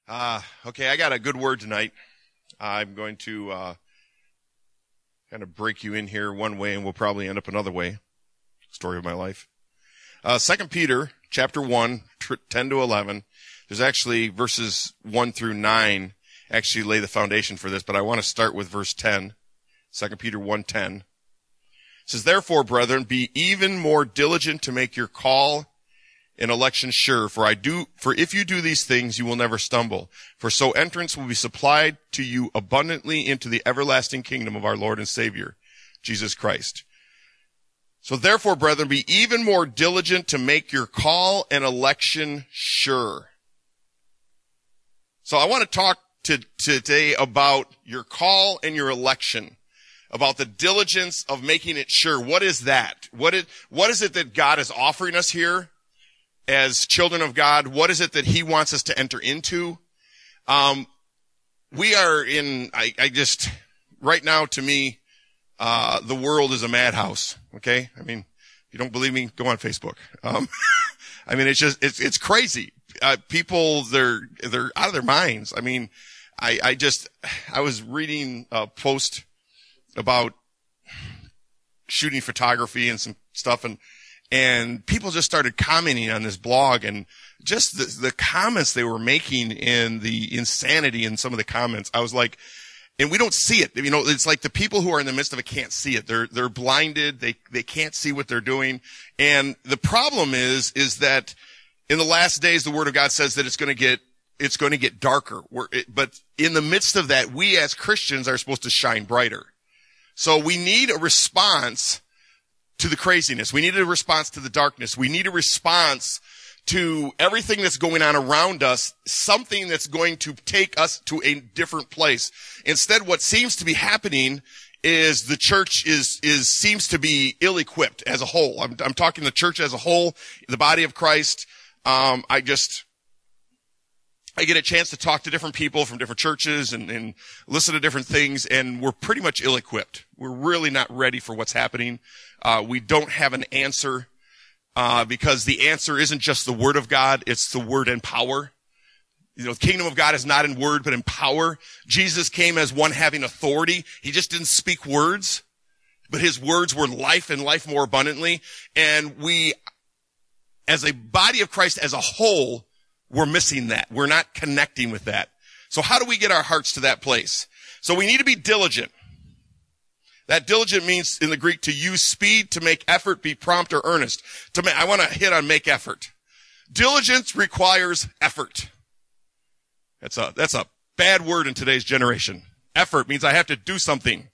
Okay, I got a good word tonight. I'm going to kind of break you in here one way, and we'll probably end up another way. Story of my life. 2 Peter chapter 1, 10 to 11. There's actually verses 1 through 9 actually lay the foundation for this, but I want to start with verse 10. 2 Peter 1:10. It says, "Therefore, brethren, be even more diligent to make your call and election sure, for if you do these things, you will never stumble. For so entrance will be supplied to you abundantly into the everlasting kingdom of our Lord and Savior, Jesus Christ. So therefore, brethren, be even more diligent to make your call and election sure." So I want to talk today about your call and your election, about the diligence of making it sure. What is that? What is it that God is offering us here as children of God? What is it that He wants us to enter into? We are in, right now to me, the world is a madhouse. Okay? I mean, if you don't believe me, go on Facebook. I mean, it's crazy. People, they're out of their minds. I mean, I was reading a post about shooting photography and some stuff, and people just started commenting on this blog, and just the comments they were making and the insanity in some of the comments. I was like, and we don't see it. You know, it's like the people who are in the midst of it can't see it. They're blinded. They can't see what they're doing. And the problem is that in the last days, the Word of God says that it's going to get darker. But in the midst of that, we as Christians are supposed to shine brighter. So we need a response to the craziness. We need a response to the darkness. We need a response to everything that's going on around us, something that's going to take us to a different place. Instead, what seems to be happening is the church seems to be ill-equipped as a whole. I'm talking the church as a whole, the body of Christ. I get a chance to talk to different people from different churches and listen to different things, and we're pretty much ill-equipped. We're really not ready for what's happening. We don't have an answer, because the answer isn't just the Word of God, it's the Word and power. You know, the kingdom of God is not in word, but in power. Jesus came as one having authority. He just didn't speak words, but His words were life and life more abundantly. And we, as a body of Christ as a whole, we're missing that. We're not connecting with that. So how do we get our hearts to that place? So we need to be diligent. That diligent means in the Greek to use speed, to make effort, be prompt or earnest. I want to hit on make effort. Diligence requires effort. That's a bad word in today's generation. Effort means I have to do something.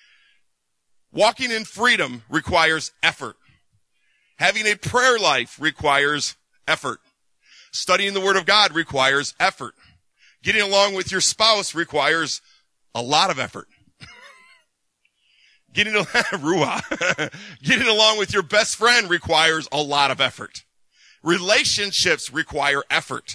Walking in freedom requires effort. Having a prayer life requires effort. Studying the Word of God requires effort. Getting along with your spouse requires a lot of effort. Getting along with your best friend requires a lot of effort. Relationships require effort.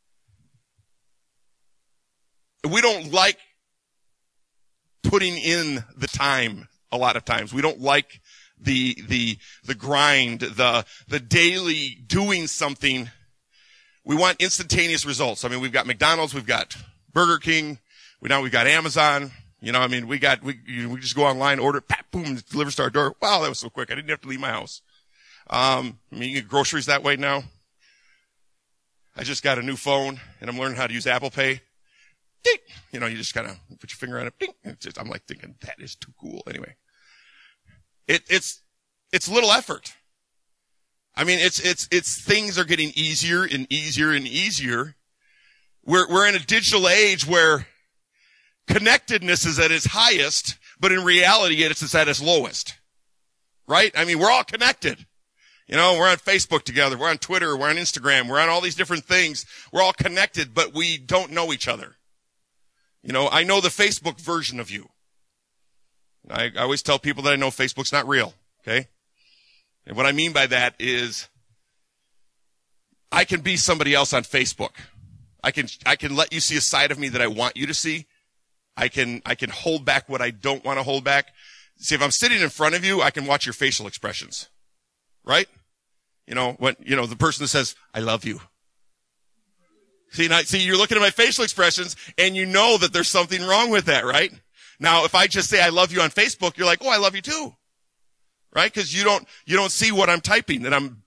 We don't like putting in the time a lot of times. We don't like the grind, the daily doing something. We want instantaneous results. I mean, we've got McDonald's, we've got Burger King, we've got Amazon. You know, I mean, we just go online, order, pat, boom, it delivers to our door. Wow, that was so quick. I didn't have to leave my house. I mean, you get groceries that way now. I just got a new phone, and I'm learning how to use Apple Pay. Ding! You know, you just kind of put your finger on it. Ding! I'm like thinking, that is too cool. Anyway, it's little effort. I mean, it's things are getting easier and easier and easier. We're in a digital age where connectedness is at its highest, but in reality, it's at its lowest. Right? I mean, we're all connected. You know, we're on Facebook together, we're on Twitter, we're on Instagram, we're on all these different things. We're all connected, but we don't know each other. You know, I know the Facebook version of you. I always tell people that I know Facebook's not real, okay? And what I mean by that is I can be somebody else on Facebook. I can let you see a side of me that I want you to see. I can hold back what I don't want to hold back. See, if I'm sitting in front of you, I can watch your facial expressions. Right? You know, the person that says, I love you. See, you're looking at my facial expressions and you know that there's something wrong with that, right? Now, if I just say I love you on Facebook, you're like, oh, I love you too. Right? Because you don't see what I'm typing, that I'm,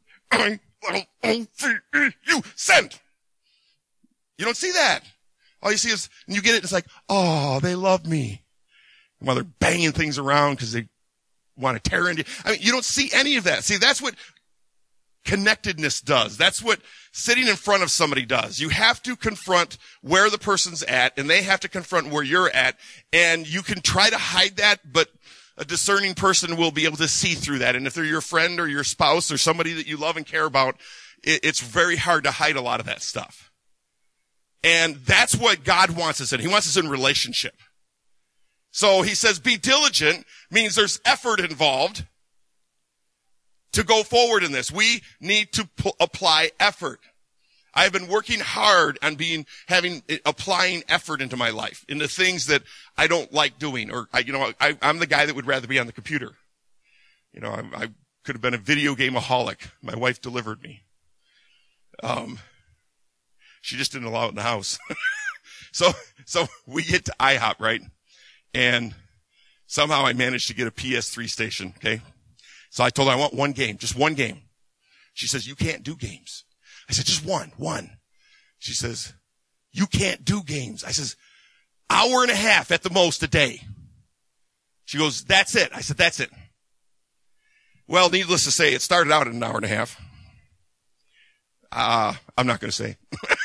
you send. You don't see that. All you see is, and you get it, it's like, oh, they love me. While they're banging things around because they want to tear into you. I mean, you don't see any of that. See, that's what connectedness does. That's what sitting in front of somebody does. You have to confront where the person's at, and they have to confront where you're at, and you can try to hide that, but a discerning person will be able to see through that. And if they're your friend or your spouse or somebody that you love and care about, it's very hard to hide a lot of that stuff. And that's what God wants us in. He wants us in relationship. So he says, be diligent means there's effort involved to go forward in this. We need to apply effort. I've been working hard on applying effort into my life, into things that I don't like doing, or I'm the guy that would rather be on the computer. I could have been a video gameaholic. My wife delivered me. She just didn't allow it in the house. So we get to IHOP, right? And somehow I managed to get a PS3 station, okay? So I told her I want one game, just one game. She says, you can't do games. I said, just one. She says, you can't do games. I says, hour and a half at the most a day. She goes, that's it. I said, that's it. Well, needless to say, it started out at an hour and a half. I'm not going to say.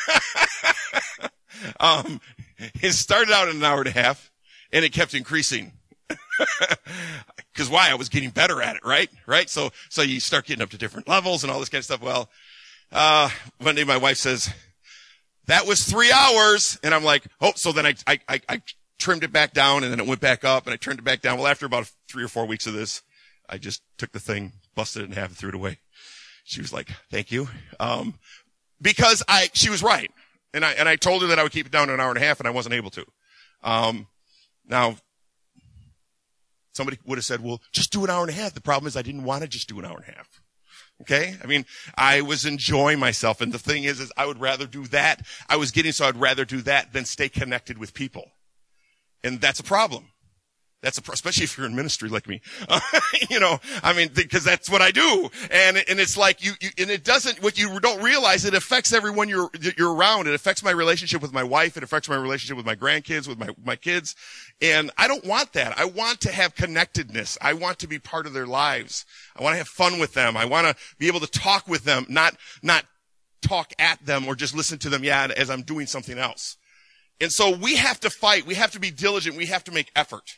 It started out at an hour and a half, and it kept increasing. Because why? I was getting better at it, right? So you start getting up to different levels and all this kind of stuff. Well, one day my wife says, that was 3 hours. And I'm like, oh, so then I trimmed it back down, and then it went back up, and I trimmed it back down. Well, after about 3 or 4 weeks of this, I just took the thing, busted it in half, and threw it away. She was like, thank you. Because she was right. And I told her that I would keep it down to an hour and a half, and I wasn't able to. Now, somebody would have said, well, just do an hour and a half. The problem is I didn't want to just do an hour and a half. Okay? I mean, I was enjoying myself. And the thing is I would rather do that. I'd rather do that than stay connected with people. And that's a problem. Especially if you're in ministry like me. Because that's what I do. And it's like what you don't realize, it affects everyone you're around. It affects my relationship with my wife. It affects my relationship with my grandkids, with my kids. And I don't want that. I want to have connectedness. I want to be part of their lives. I want to have fun with them. I want to be able to talk with them, not talk at them or just listen to them, as I'm doing something else. And so we have to fight. We have to be diligent. We have to make effort.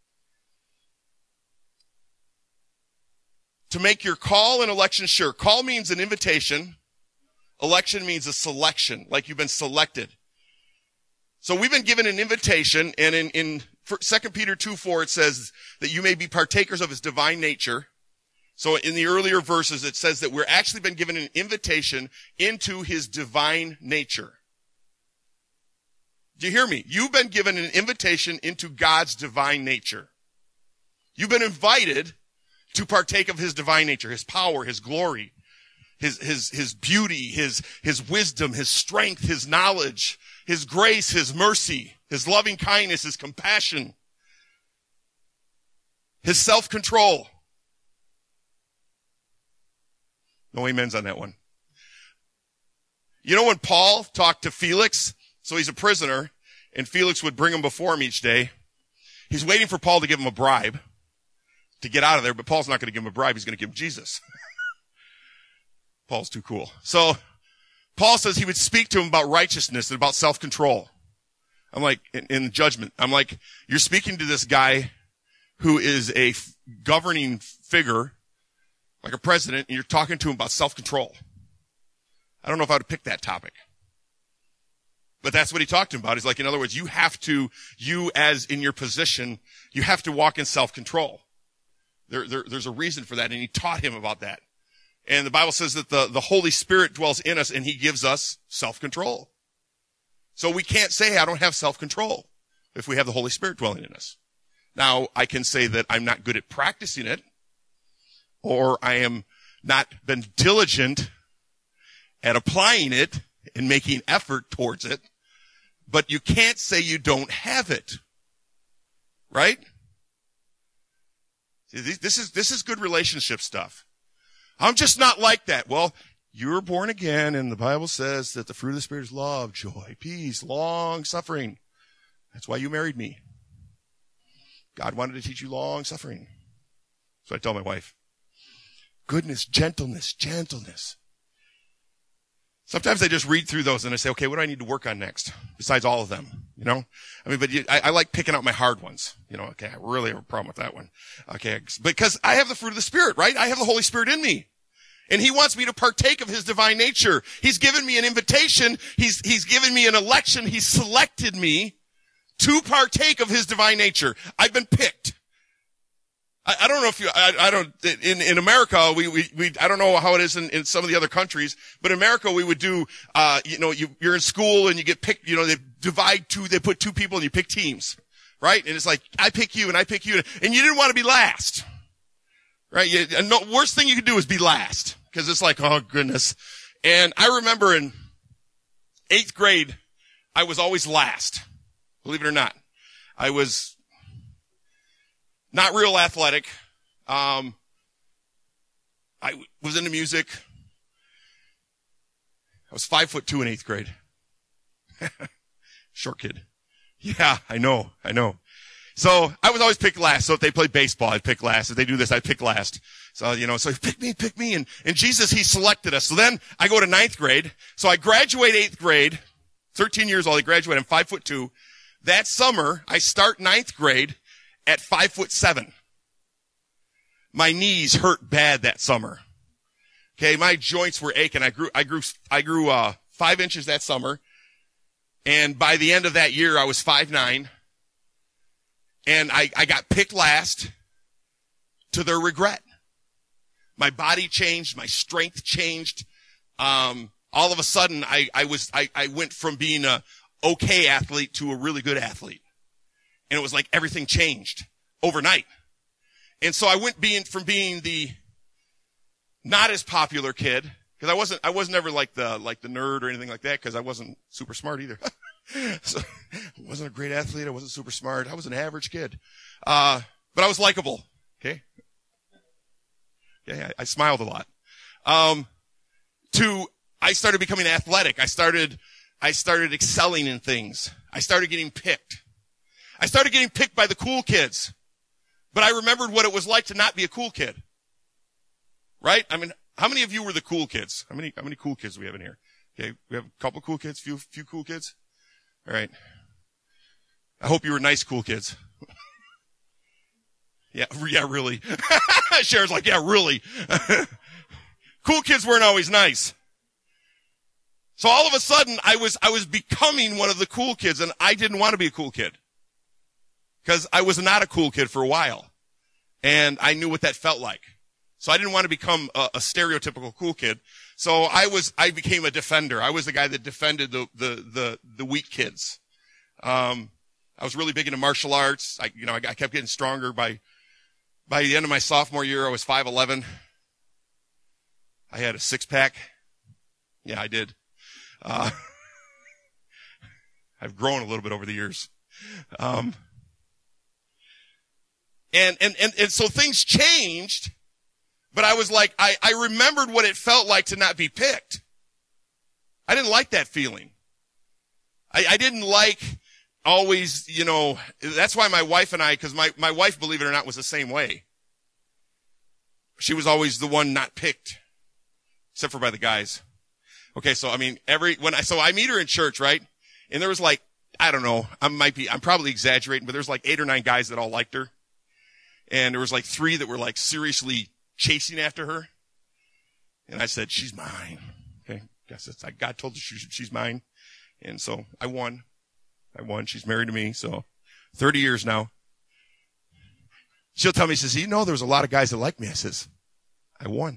To make your call and election sure. Call means an invitation. Election means a selection, like you've been selected. So we've been given an invitation, and in 2 Peter 2:4 it says that you may be partakers of his divine nature. So in the earlier verses it says that we're actually been given an invitation into his divine nature. Do you hear me? You've been given an invitation into God's divine nature. You've been invited to partake of his divine nature, his power, his glory, his beauty, his wisdom, his strength, his knowledge, his grace, his mercy, his loving kindness, his compassion, his self-control. No amens on that one. You know when Paul talked to Felix? So he's a prisoner, and Felix would bring him before him each day. He's waiting for Paul to give him a bribe to get out of there, but Paul's not going to give him a bribe. He's going to give him Jesus. Paul's too cool. So Paul says he would speak to him about righteousness and about self-control. I'm like, in judgment, I'm like, you're speaking to this guy who is a governing figure, like a president, and you're talking to him about self-control. I don't know if I would pick that topic. But that's what he talked to him about. He's like, in other words, you as in your position, you have to walk in self-control. There's a reason for that, and he taught him about that. And the Bible says that the Holy Spirit dwells in us, and he gives us self-control. So we can't say, I don't have self-control if we have the Holy Spirit dwelling in us. Now, I can say that I'm not good at practicing it, or I am not been diligent at applying it, and making effort towards it, but you can't say you don't have it. Right? This is good relationship stuff. I'm just not like that. Well, you're born again, and the Bible says that the fruit of the Spirit is love, joy, peace, long suffering. That's why you married me. God wanted to teach you long suffering. So I tell my wife, goodness, gentleness. Sometimes I just read through those and I say, okay, what do I need to work on next? Besides all of them, you know? I mean, but I like picking out my hard ones. You know, okay, I really have a problem with that one. Okay, because I have the fruit of the Spirit, right? I have the Holy Spirit in me. And He wants me to partake of His divine nature. He's given me an invitation. He's given me an election. He's selected me to partake of His divine nature. I've been picked. I don't know if you, I don't, in America, we, I don't know how it is in some of the other countries, but in America we would do, you're in school and you get picked, they put two people and you pick teams, right? And it's like, I pick you and I pick you, and you didn't want to be last, right? Worst thing you could do is be last, because it's like, oh goodness. And I remember in 8th grade, I was always last, believe it or not. I was not real athletic. I was into music. I was 5'2" in 8th grade. Short kid. Yeah, I know. So I was always picked last. So if they played baseball, I'd pick last. If they do this, I'd pick last. So, so pick me. And Jesus, He selected us. So then I go to 9th grade. So I graduate 8th grade, 13 years old. I graduate. I'm 5'2". That summer, I start 9th grade at 5'7". My knees hurt bad that summer. Okay, my joints were aching. I grew 5 inches that summer, and by the end of that year, I was 5'9", and I got picked last to their regret. My body changed, my strength changed. All of a sudden, I went from being a okay athlete to a really good athlete. And it was like everything changed overnight. And so I went from being the not as popular kid, because I was never like the nerd or anything like that, because I wasn't super smart either. So I wasn't a great athlete. I wasn't super smart. I was an average kid. But I was likable. Okay. Yeah, I smiled a lot. I started becoming athletic. I started excelling in things. I started getting picked. I started getting picked by the cool kids. But I remembered what it was like to not be a cool kid. Right? I mean, how many of you were the cool kids? How many cool kids do we have in here? Okay, we have a couple cool kids, few cool kids. All right. I hope you were nice cool kids. Yeah, really. Sharon's like, yeah, really. Cool kids weren't always nice. So all of a sudden, I was becoming one of the cool kids, and I didn't want to be a cool kid. Because I was not a cool kid for a while. And I knew what that felt like. So I didn't want to become a stereotypical cool kid. So I became a defender. I was the guy that defended the weak kids. I was really big into martial arts. I kept getting stronger. By the end of my sophomore year, I was 5'11". I had a 6-pack. Yeah, I did. I've grown a little bit over the years. And so things changed, but I was like, I remembered what it felt like to not be picked. I didn't like that feeling. I didn't like always, that's why my wife and I, because my wife, believe it or not, was the same way. She was always the one not picked, except for by the guys. Okay, so I mean, I meet her in church, right? And there was like, I don't know, I'm probably exaggerating, but there's like 8 or 9 guys that all liked her. And there was like 3 that were like seriously chasing after her. And I said, she's mine. Okay. God told her she's mine. And so I won. She's married to me. So 30 years now. She'll tell me, she says, there was a lot of guys that liked me. I says, I won.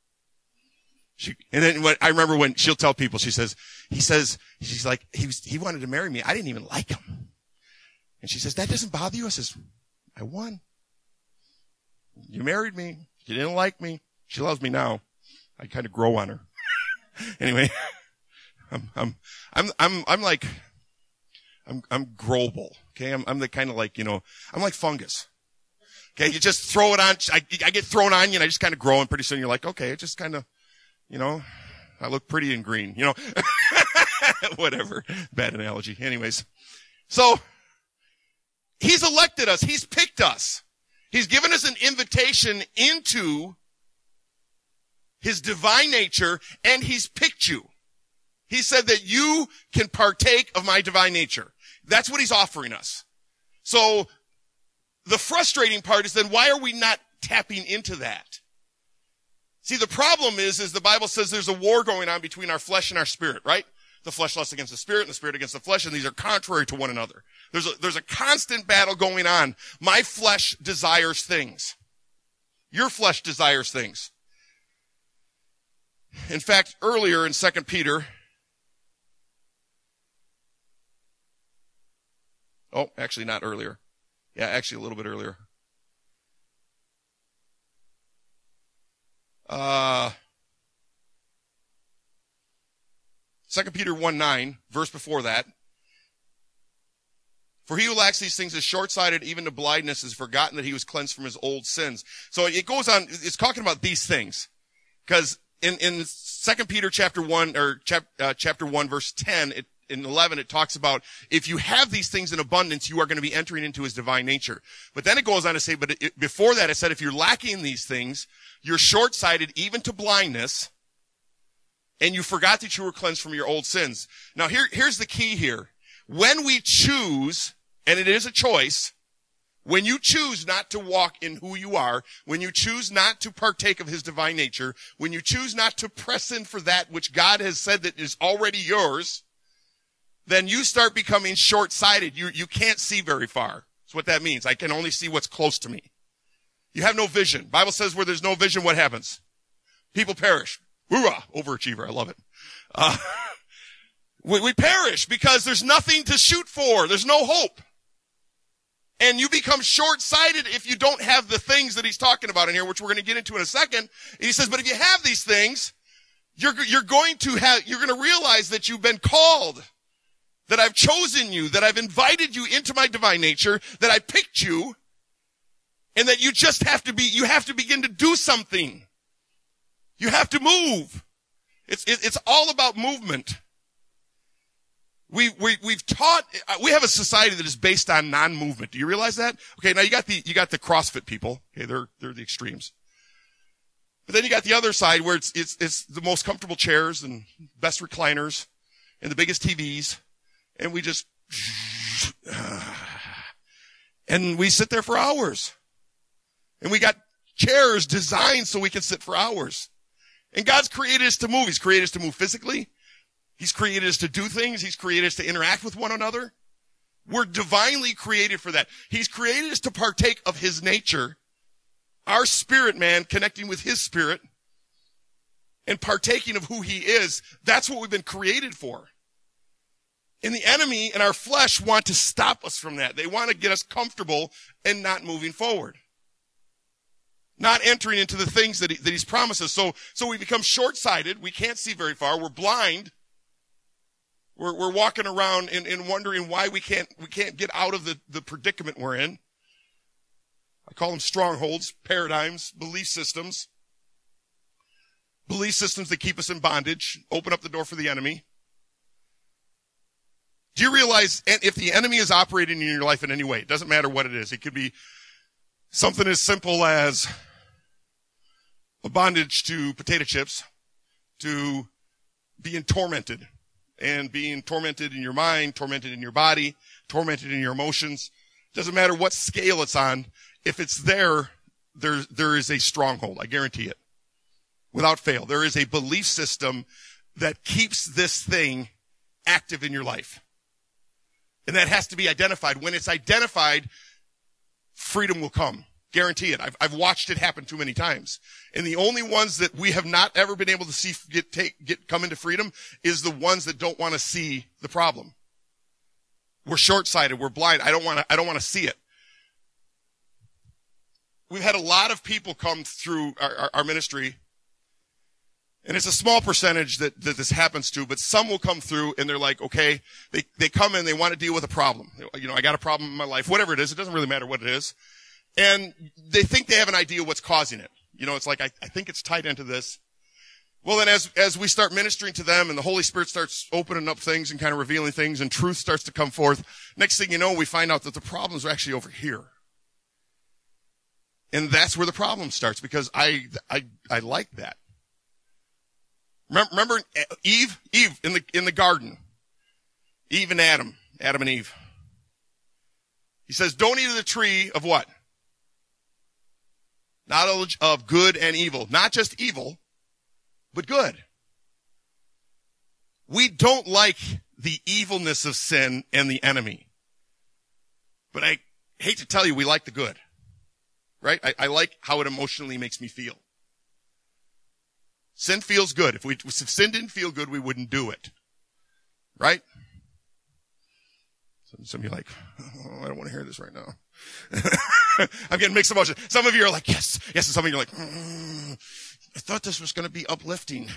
And then I remember when she'll tell people, she's like, he wanted to marry me. I didn't even like him. And she says, that doesn't bother you? I says, I won. You married me. You didn't like me. She loves me now. I kind of grow on her. Anyway, I'm like, I'm growable. Okay. I'm the kind of like, I'm like fungus. Okay. You just throw it on. I get thrown on you and I just kind of grow, and pretty soon you're like, okay, it just kind of, I look pretty in green, whatever. Bad analogy. Anyways. So he's elected us. He's picked us. He's given us an invitation into his divine nature, and he's picked you. He said that you can partake of my divine nature. That's what he's offering us. So the frustrating part is then why are we not tapping into that? See, the problem is the Bible says there's a war going on between our flesh and our spirit, right? The flesh lusts against the spirit and the spirit against the flesh, and these are contrary to one another. There's a constant battle going on. My flesh desires things. Your flesh desires things. In fact, earlier in 2 Peter, actually not earlier. Yeah, actually a little bit earlier. 2 Peter 1:9, verse before that. For he who lacks these things is short-sighted, even to blindness, has forgotten that he was cleansed from his old sins. So it goes on, it's talking about these things. Because in 2 Peter chapter 1, or chapter 1, verse 10, in 11, it talks about if you have these things in abundance, you are going to be entering into his divine nature. But then it goes on to say, before that, it said, if you're lacking these things, you're short-sighted even to blindness, and you forgot that you were cleansed from your old sins. Now, here's the key here. When we choose, and it is a choice, when you choose not to walk in who you are, when you choose not to partake of his divine nature, when you choose not to press in for that which God has said that is already yours, then you start becoming short-sighted. You can't see very far. That's what that means. I can only see what's close to me. You have no vision. Bible says where there's no vision, what happens? People perish. Hoorah! Overachiever. I love it. We perish because there's nothing to shoot for. There's no hope. And you become short-sighted if you don't have the things that he's talking about in here, which we're going to get into in a second. And he says, but if you have these things, you're going to realize that you've been called, that I've chosen you, that I've invited you into my divine nature, that I picked you, and that you just have to begin to do something. You have to move. It's all about movement. We have a society that is based on non-movement. Do you realize that? Okay, now you got the CrossFit people. Okay, they're the extremes. But then you got the other side where it's the most comfortable chairs and best recliners and the biggest TVs, and we just and we sit there for hours. And we got chairs designed so we can sit for hours. And God's created us to move. He's created us to move physically. He's created us to do things. He's created us to interact with one another. We're divinely created for that. He's created us to partake of his nature. Our spirit man connecting with his spirit and partaking of who he is. That's what we've been created for. And the enemy and our flesh want to stop us from that. They want to get us comfortable and not moving forward. Not entering into the things that he's promised us. So we become short-sighted. We can't see very far. We're blind. We're walking around and wondering why we can't get out of the predicament we're in. I call them strongholds, paradigms, belief systems. Belief systems that keep us in bondage, open up the door for the enemy. Do you realize if the enemy is operating in your life in any way, it doesn't matter what it is. It could be something as simple as a bondage to potato chips, to being tormented, and being tormented in your mind, tormented in your body, tormented in your emotions. Doesn't matter what scale it's on. If it's there is a stronghold. I guarantee it. Without fail. There is a belief system that keeps this thing active in your life. And that has to be identified. When it's identified, freedom will come. Guarantee it. I've watched it happen too many times. And the only ones that we have not ever been able to see come into freedom is the ones that don't want to see the problem. We're short-sighted. We're blind. I don't want to see it. We've had a lot of people come through our ministry, And it's a small percentage that this happens to, but some will come through and they're like, okay, they come in, they want to deal with a problem. I got a problem in my life, whatever it is. It doesn't really matter what it is. And they think they have an idea what's causing it. It's like, I think it's tied into this. Well, then as we start ministering to them and the Holy Spirit starts opening up things and kind of revealing things and truth starts to come forth, next thing you know, we find out that the problems are actually over here. And that's where the problem starts, because I like that. Remember Eve in the garden. Eve and Adam and Eve. He says, don't eat of the tree of what? Knowledge of good and evil. Not just evil, but good. We don't like the evilness of sin and the enemy. But I hate to tell you, we like the good. Right? I like how it emotionally makes me feel. Sin feels good. If sin didn't feel good, we wouldn't do it. Right? Some of you are like, oh, I don't want to hear this right now. I'm getting mixed emotions. Some of you are like, yes, and some of you are like, I thought this was going to be uplifting.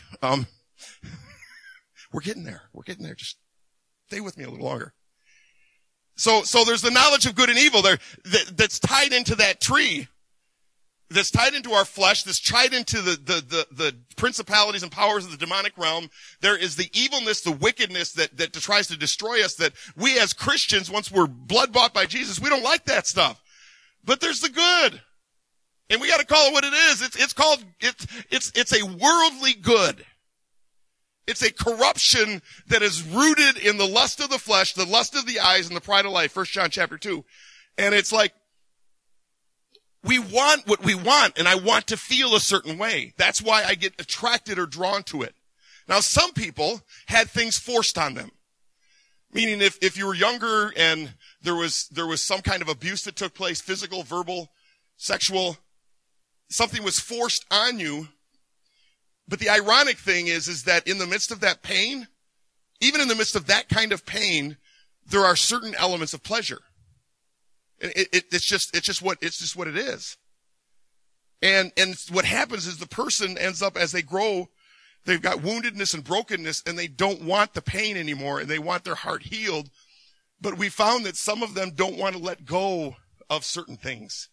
We're getting there. Just stay with me a little longer. So there's the knowledge of good and evil there that's tied into that tree. That's tied into our flesh, that's tied into the principalities and powers of the demonic realm. There is the evilness, the wickedness that tries to destroy us, that we as Christians, once we're blood bought by Jesus, we don't like that stuff. But there's the good. And we gotta call it what it is. It's a worldly good. It's a corruption that is rooted in the lust of the flesh, the lust of the eyes, and the pride of life. 1 John chapter 2. And it's like, we want what we want, and I want to feel a certain way. That's why I get attracted or drawn to it. Now, some people had things forced on them. Meaning if you were younger and there was some kind of abuse that took place, physical, verbal, sexual, something was forced on you. But the ironic thing is that in the midst of that pain, even in the midst of that kind of pain, there are certain elements of pleasure. It's just what it is. And what happens is the person ends up, as they grow, they've got woundedness and brokenness, and they don't want the pain anymore, and they want their heart healed. But we found that some of them don't want to let go of certain things.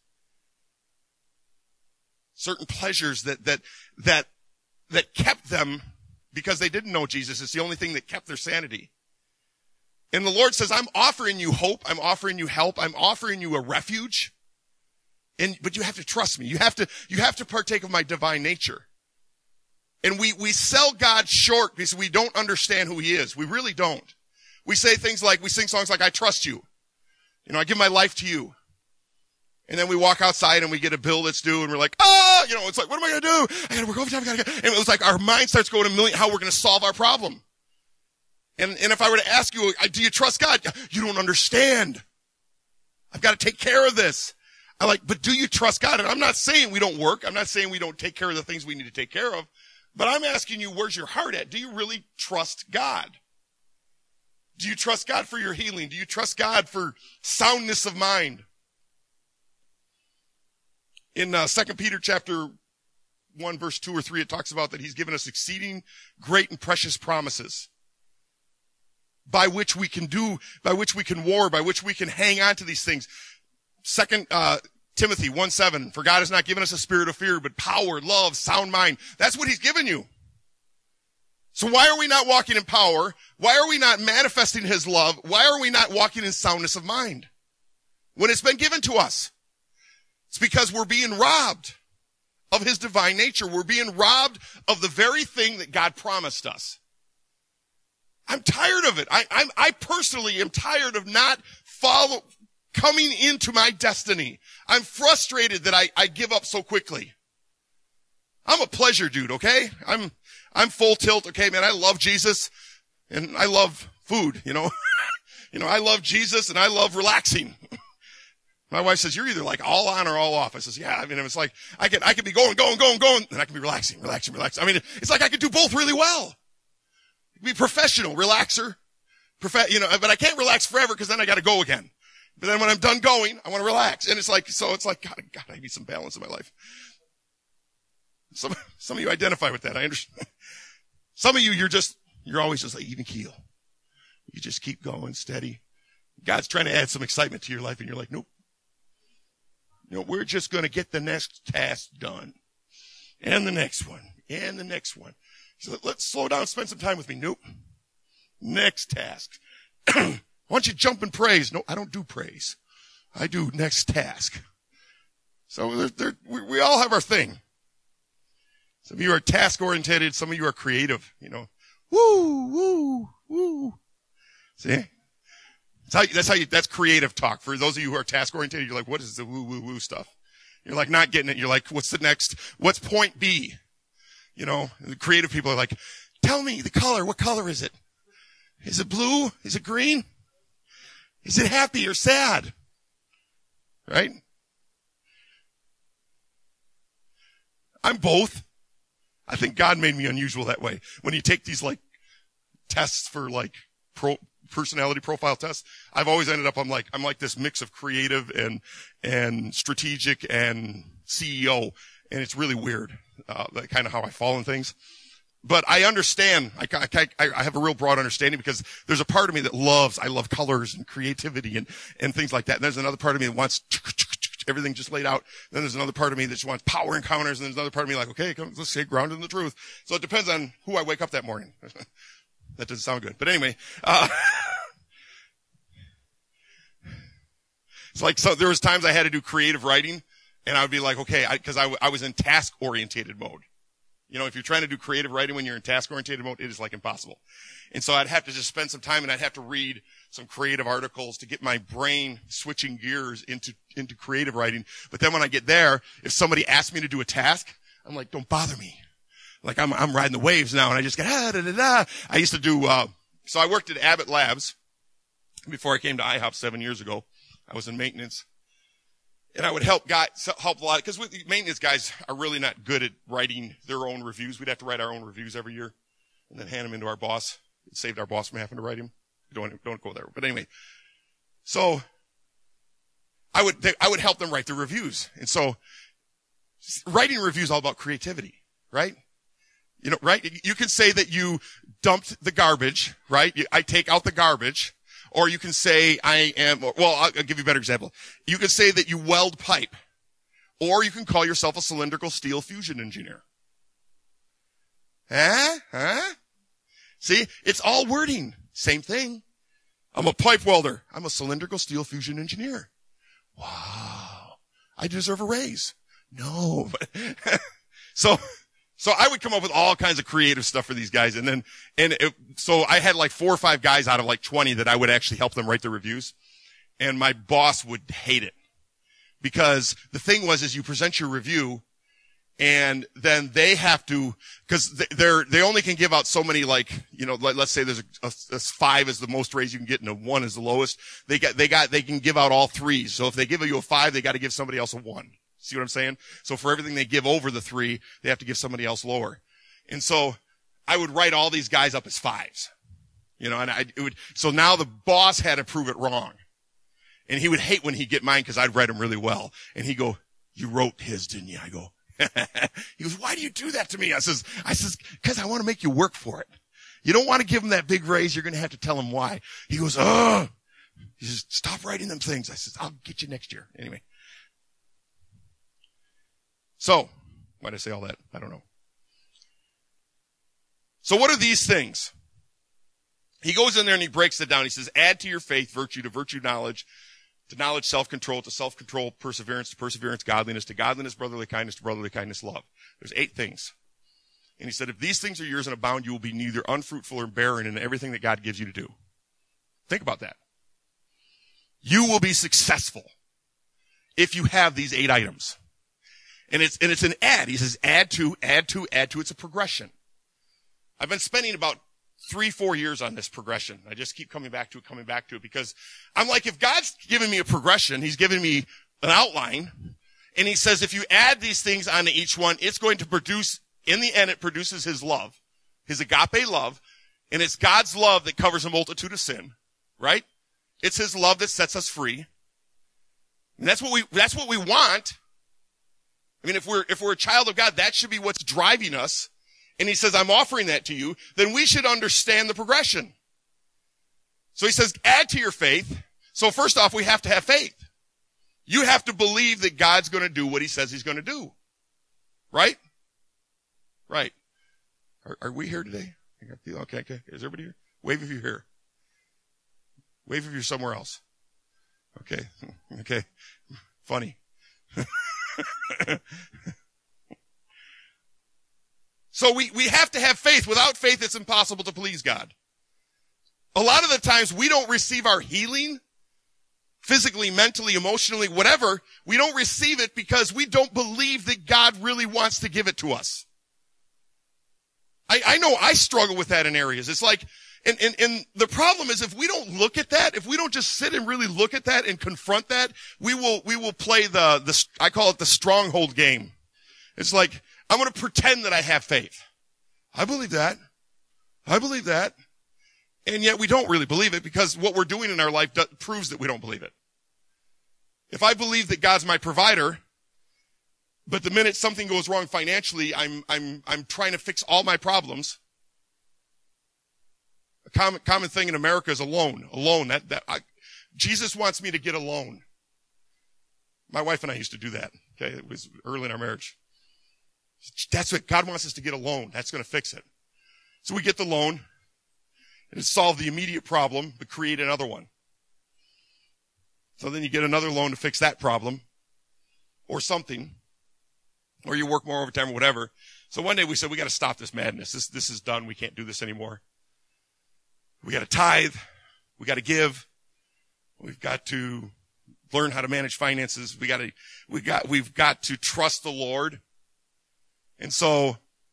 Certain pleasures that kept them, because they didn't know Jesus. It's the only thing that kept their sanity. And the Lord says, I'm offering you hope. I'm offering you help. I'm offering you a refuge. But you have to trust me. You have to partake of my divine nature. And we sell God short because we don't understand who he is. We really don't. We say things like, we sing songs like, I trust you. I give my life to you. And then we walk outside and we get a bill that's due and we're like, it's like, what am I going to do? I got to work overtime. And it was like our mind starts going a million, how we're going to solve our problem. And if I were to ask you, do you trust God? You don't understand. I've got to take care of this. But do you trust God? And I'm not saying we don't work. I'm not saying we don't take care of the things we need to take care of. But I'm asking you, where's your heart at? Do you really trust God? Do you trust God for your healing? Do you trust God for soundness of mind? In 2 Peter chapter 1, verse 2 or 3, it talks about that he's given us exceeding great and precious promises, by which we can war, by which we can hang on to these things. 2 Timothy 1:7, for God has not given us a spirit of fear, but power, love, sound mind. That's what he's given you. So why are we not walking in power? Why are we not manifesting his love? Why are we not walking in soundness of mind when it's been given to us? It's because we're being robbed of his divine nature. We're being robbed of the very thing that God promised us. I'm tired of it. I personally am tired of not coming into my destiny. I'm frustrated that I give up so quickly. I'm a pleasure dude, okay? I'm full tilt, okay, man. I love Jesus and I love food, I love Jesus and I love relaxing. My wife says, you're either like all on or all off. I says, yeah, it's like I could be going, and I can be relaxing. It's like I could do both really well. Be professional, relaxer, but I can't relax forever because then I got to go again. But then when I'm done going, I want to relax. And it's like, God, I need some balance in my life. Some of you identify with that. I understand. Some of you, you're always just like even keel. You just keep going steady. God's trying to add some excitement to your life, and you're like, nope. We're just going to get the next task done. And the next one. And the next one. So let's slow down, spend some time with me. Nope. Next task. Why don't you jump and praise? No, I don't do praise. I do next task. So we all have our thing. Some of you are task-oriented. Some of you are creative, Woo, woo, woo. See? That's creative talk. For those of you who are task-oriented, you're like, what is the woo, woo, woo stuff? You're like not getting it. You're like, what's point B? The creative people are like, tell me the color. What color is it? Is it blue? Is it green? Is it happy or sad? Right? I'm both. I think God made me unusual that way. When you take these tests for personality profile tests, I've always ended up, I'm like this mix of creative and strategic and CEO. And it's really weird, kind of how I fall in things. But I understand, I have a real broad understanding because there's a part of me that I love colors and creativity and things like that. And there's another part of me that wants everything just laid out. Then there's another part of me that just wants power encounters. And there's another part of me like, okay, let's stay grounded in the truth. So it depends on who I wake up that morning. That doesn't sound good. But anyway, so there was times I had to do creative writing and I would be like, okay, because I was in task-orientated mode. If you're trying to do creative writing when you're in task-orientated mode, it is impossible. And so I'd have to just spend some time and I'd have to read some creative articles to get my brain switching gears into creative writing. But then when I get there, if somebody asks me to do a task, I'm like, don't bother me. Like I'm riding the waves now and I just get, I used to do, so I worked at Abbott Labs before I came to IHOP 7 years ago. I was in maintenance. And I would help a lot, because maintenance guys are really not good at writing their own reviews. We'd have to write our own reviews every year and then hand them into our boss. It saved our boss from having to write them. Don't go there. But anyway, so I would help them write the reviews. And so writing reviews is all about creativity, right? Right? You can say that you dumped the garbage, right? I take out the garbage. Or you can say I'll give you a better example. You can say that you weld pipe. Or you can call yourself a cylindrical steel fusion engineer. Huh? See, it's all wording. Same thing. I'm a pipe welder. I'm a cylindrical steel fusion engineer. Wow. I deserve a raise. No. So I would come up with all kinds of creative stuff for these guys. So I had 4 or 5 guys out of 20 that I would actually help them write the reviews. And my boss would hate it. Because the thing is you present your review and then they have to, because they only can give out so many, let's say there's a 5 is the most raise you can get and a 1 is the lowest. They can give out all 3s. So if they give you a 5, they got to give somebody else a 1. See what I'm saying? So for everything they give over the 3, they have to give somebody else lower. And so I would write all these guys up as 5s. So now the boss had to prove it wrong. And he would hate when he'd get mine because I'd write them really well. And he'd go, you wrote his, didn't you? I go, he goes, why do you do that to me? I says, because I want to make you work for it. You don't want to give him that big raise. You're going to have to tell him why. He goes, he says, stop writing them things. I says, I'll get you next year. Anyway. So, why did I say all that? I don't know. So what are these things? He goes in there and he breaks it down. He says, add to your faith virtue, to virtue knowledge, to knowledge self-control, to self-control perseverance, to perseverance godliness, to godliness brotherly kindness love. There's 8 things. And he said, if these things are yours and abound, you will be neither unfruitful or barren in everything that God gives you to do. Think about that. You will be successful if you have these 8 items. And it's an add. He says, add to. It's a progression. I've been spending about 3-4 years on this progression. I just keep coming back to it because I'm like, if God's giving me a progression, he's giving me an outline. And he says, if you add these things onto each one, it's going to produce, in the end, it produces his love, his agape love. And it's God's love that covers a multitude of sin, right? It's his love that sets us free. And that's what we want. I mean, if we're a child of God, that should be what's driving us. And he says, I'm offering that to you. Then we should understand the progression. So he says, add to your faith. So first off, we have to have faith. You have to believe that God's going to do what he says he's going to do. Right? Right. Are we here today? Okay. Is everybody here? Wave if you're here. Wave if you're somewhere else. Okay. Funny. So we have to have faith. Without faith, it's impossible to please God. A lot of the times we don't receive our healing, physically, mentally, emotionally, whatever. We don't receive it because we don't believe that God really wants to give it to us. I know I struggle with that in areas. It's like, and the problem is if we don't look at that, if we don't just sit and really look at that and confront that, we will play I call it the stronghold game. It's like, I'm going to pretend that I have faith. I believe that. And yet we don't really believe it because what we're doing in our life proves that we don't believe it. If I believe that God's my provider, but the minute something goes wrong financially, I'm trying to fix all my problems. A common thing in America is a loan. Jesus wants me to get a loan. My wife and I used to do that. Okay. It was early in our marriage. That's what God wants us to get a loan. That's going to fix it. So we get the loan and it solved the immediate problem, but create another one. So then you get another loan to fix that problem or something, or you work more overtime or whatever. So one day we said, we got to stop this madness. This is done. We can't do this anymore. We got to tithe. We got to give. We've got to learn how to manage finances. We've got to trust the Lord. And so,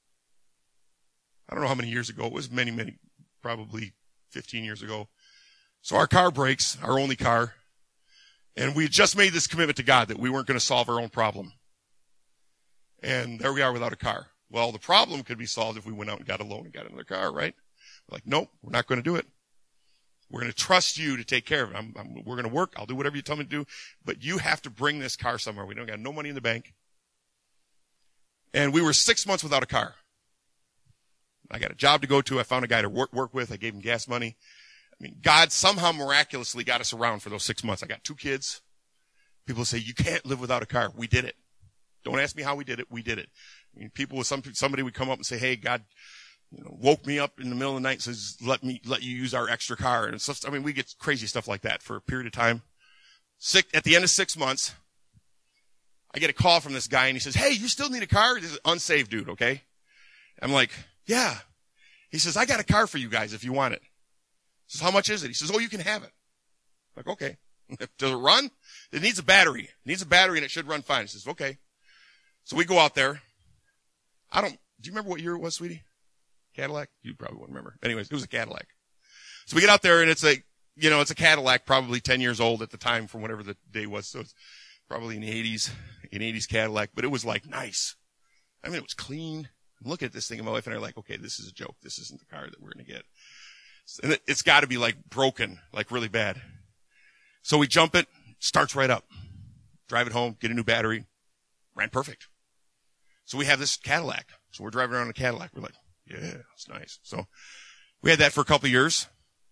I don't know how many years ago. It was many, probably 15 years ago. So our car breaks, our only car. And we had just made this commitment to God that we weren't going to solve our own problem. And there we are without a car. Well, the problem could be solved if we went out and got a loan and got another car, right? We're like, nope, we're not going to do it. We're going to trust you to take care of it. We're going to work. I'll do whatever you tell me to do. But you have to bring this car somewhere. We don't got no money in the bank. And we were 6 months without a car. I got a job to go to. I found a guy to work with. I gave him gas money. I mean, God somehow miraculously got us around for those 6 months. I got 2 kids. People say, you can't live without a car. We did it. Don't ask me how we did it. We did it. I mean, somebody would come up and say, hey, God, woke me up in the middle of the night and says, let you use our extra car. And stuff. I mean, we get crazy stuff like that for a period of time. At the end of 6 months, I get a call from this guy and he says, hey, you still need a car? This is an unsaved dude, okay? I'm like, yeah. He says, I got a car for you guys if you want it. He says, how much is it? He says, oh, you can have it. I'm like, okay. Does it run? It needs a battery. It needs a battery and it should run fine. He says, okay. So we go out there. Do you remember what year it was, sweetie? Cadillac? You probably won't remember. Anyways, it was a Cadillac. So we get out there and it's a Cadillac, probably 10 years old at the time from whatever the day was. So it's probably an 80s Cadillac, but it was like nice. I mean, it was clean. I'm looking at this thing and my wife and I are like, okay, this is a joke. This isn't the car that we're going to get. And it's got to be like broken, like really bad. So we jump it, starts right up. Drive it home, get a new battery. Ran perfect. So we have this Cadillac. So we're driving around in a Cadillac. We're like, yeah, it's nice. So we had that for a couple of years.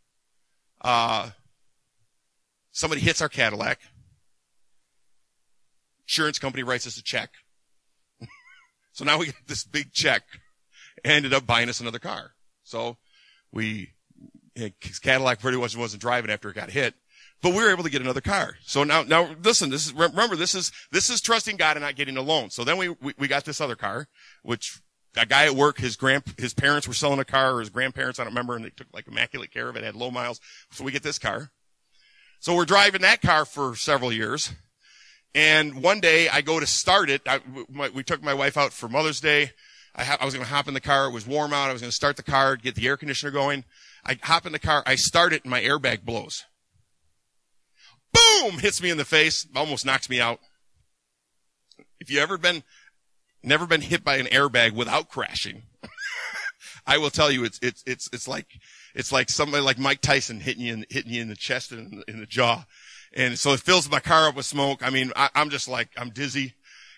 Somebody hits our Cadillac. Insurance company writes us a check. So now we get this big check. Ended up buying us another car. So Cadillac pretty much wasn't driving after it got hit. But we were able to get another car. So now listen, this is trusting God and not getting a loan. So then we got this other car, which a guy at work, his parents were selling a car, or his grandparents, I don't remember, and they took like immaculate care of it, had low miles. So we get this car. So we're driving that car for several years. And one day I go to start it. We took my wife out for Mother's Day. I was going to hop in the car. It was warm out. I was going to start the car, get the air conditioner going. I hop in the car. I start it and my airbag blows. Boom! Hits me in the face. Almost knocks me out. If you never been hit by an airbag without crashing, I will tell you it's like somebody like Mike Tyson hitting you in the chest and in the jaw. And so it fills my car up with smoke. I mean, I'm just like, I'm dizzy.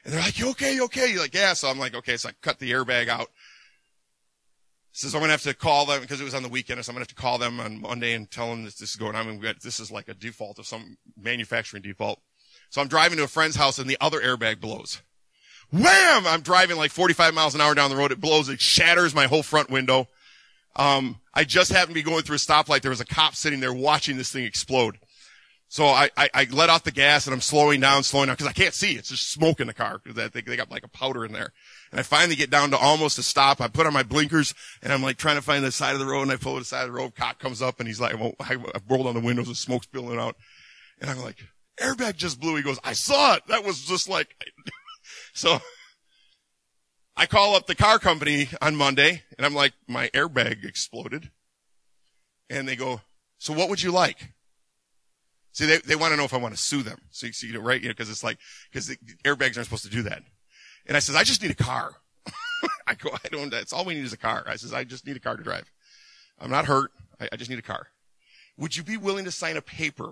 And they're like, you okay? You okay? You're like, yeah. So I'm like, okay. So I cut the airbag out. Says I'm going to have to call them because it was on the weekend. So I'm going to have to call them on Monday and tell them this is going on. I mean, this is like a default of some manufacturing default. So I'm driving to a friend's house and the other airbag blows. Wham! I'm driving like 45 miles an hour down the road. It blows. It shatters my whole front window. I just happened to be going through a stoplight. There was a cop sitting there watching this thing explode. So I let off the gas and I'm slowing down because I can't see. It's just smoke in the car. They got like a powder in there. And I finally get down to almost a stop. I put on my blinkers and I'm like trying to find the side of the road and I pull to the side of the road. Cop comes up and he's like, well, I rolled on the windows and smoke's spilling out. And I'm like, airbag just blew. He goes, I saw it. That was just like, so I call up the car company on Monday and I'm like, my airbag exploded. And they go, so what would you like? See, they want to know if I want to sue them. So you see, right? Because it's like, because the airbags aren't supposed to do that. And I says, I just need a car. That's all we need is a car. I says, I just need a car to drive. I'm not hurt. I just need a car. Would you be willing to sign a paper?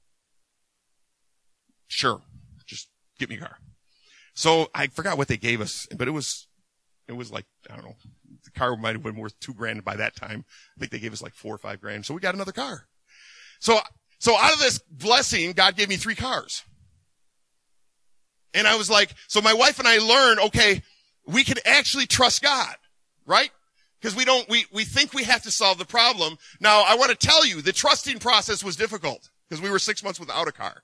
Sure. Just get me a car. So I forgot what they gave us, but it was like, I don't know, the car might have been worth $2,000 by that time. I think they gave us like $4 or $5,000. So we got another car. So out of this blessing, God gave me 3 cars. And I was like, so my wife and I learned, okay, we can actually trust God, right? Because we think we have to solve the problem. Now, I want to tell you, the trusting process was difficult because we were 6 months without a car.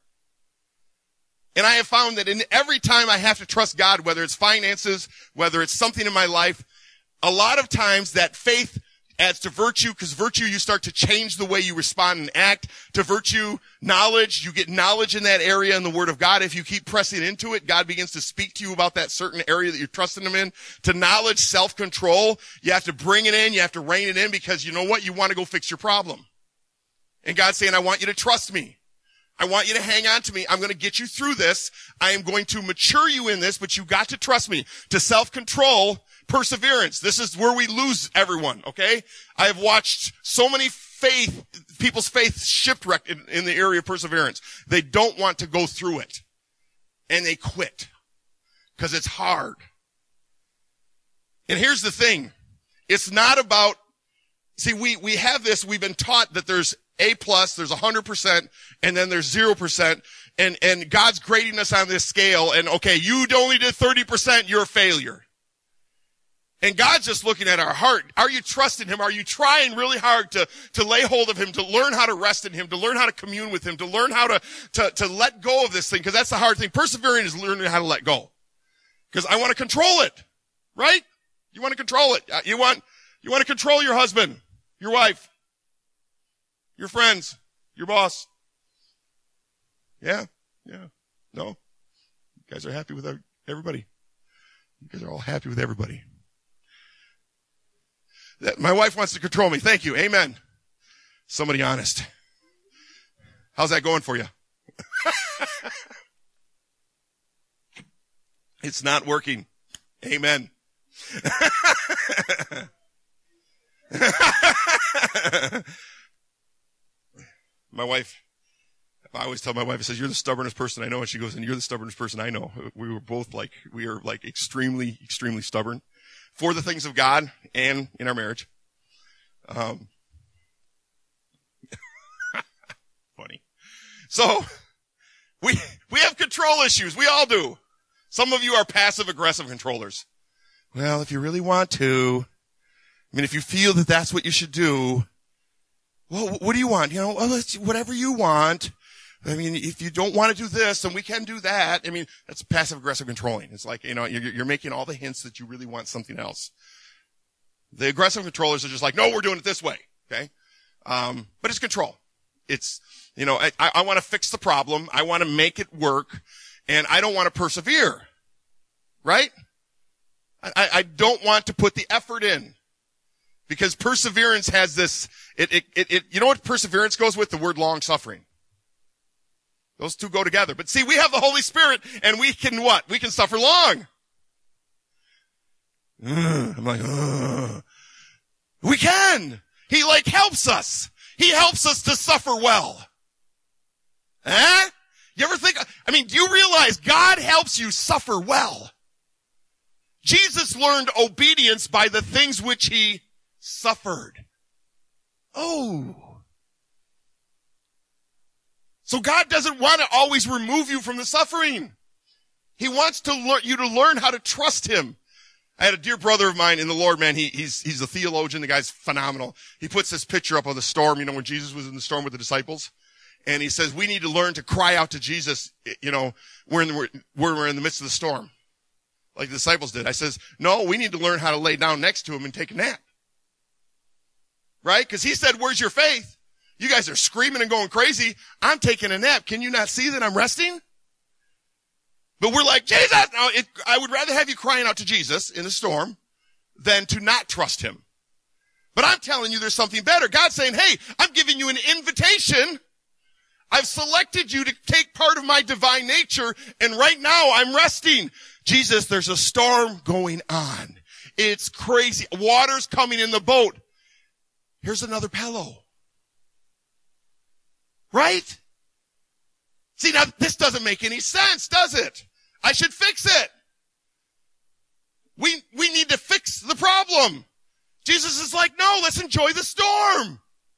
And I have found that in every time I have to trust God, whether it's finances, whether it's something in my life, a lot of times that faith adds to virtue, because virtue, you start to change the way you respond and act. To virtue, knowledge, you get knowledge in that area in the Word of God. If you keep pressing into it, God begins to speak to you about that certain area that you're trusting Him in. To knowledge, self-control, you have to bring it in, you have to rein it in, because you know what? You want to go fix your problem. And God's saying, I want you to trust me. I want you to hang on to me. I'm going to get you through this. I am going to mature you in this, but you got to trust me. To self-control, perseverance. This is where we lose everyone, okay? I have watched so many people's faith shipwrecked in the area of perseverance. They don't want to go through it. And they quit. Because it's hard. And here's the thing. It's not about, see, we have this, we've been taught that there's A+, there's 100%, and then there's 0%, and God's grading us on this scale, and okay, you only did 30%, you're a failure. And God's just looking at our heart. Are you trusting Him? Are you trying really hard to lay hold of Him, to learn how to rest in Him, to learn how to commune with Him, to learn how to let go of this thing? Because that's the hard thing. Persevering is learning how to let go. Because I want to control it, right? You want to control it. You want to control your husband, your wife, your friends, your boss. Yeah. No. You guys are happy with everybody. You guys are all happy with everybody. My wife wants to control me. Thank you. Amen. Somebody honest. How's that going for you? It's not working. Amen. My wife, I always tell my wife, I says, you're the stubbornest person I know. And she goes, and you're the stubbornest person I know. We are extremely, extremely stubborn for the things of God and in our marriage. Funny. So we have control issues. We all do. Some of you are passive aggressive controllers. Well, if you really want to, if you feel that that's what you should do, well, what do you want? Let's whatever you want. If you don't want to do this, then we can do that. That's passive-aggressive controlling. It's like, you're making all the hints that you really want something else. The aggressive controllers are just like, no, we're doing it this way. Okay? But it's control. It's, I want to fix the problem. I want to make it work. And I don't want to persevere. Right? I don't want to put the effort in. Because perseverance has this, you know what perseverance goes with? The word long suffering. Those two go together. But see, we have the Holy Spirit, and we can what? We can suffer long. I'm like, we can. He helps us. He helps us to suffer well. You ever think, do you realize God helps you suffer well? Jesus learned obedience by the things which he suffered. Oh. So God doesn't want to always remove you from the suffering. He wants you to learn how to trust him. I had a dear brother of mine in the Lord, man. He's a theologian. The guy's phenomenal. He puts this picture up of the storm, when Jesus was in the storm with the disciples. And he says, we need to learn to cry out to Jesus, we're in the midst of the storm. Like the disciples did. I says, no, we need to learn how to lay down next to him and take a nap. Right? Because he said, where's your faith? You guys are screaming and going crazy. I'm taking a nap. Can you not see that I'm resting? But we're like, Jesus, no, I would rather have you crying out to Jesus in the storm than to not trust him. But I'm telling you there's something better. God's saying, hey, I'm giving you an invitation. I've selected you to take part of my divine nature, and right now I'm resting. Jesus, there's a storm going on. It's crazy. Water's coming in the boat. Here's another pillow. Right? See, now this doesn't make any sense, does it? I should fix it. We need to fix the problem. Jesus is like, no, let's enjoy the storm.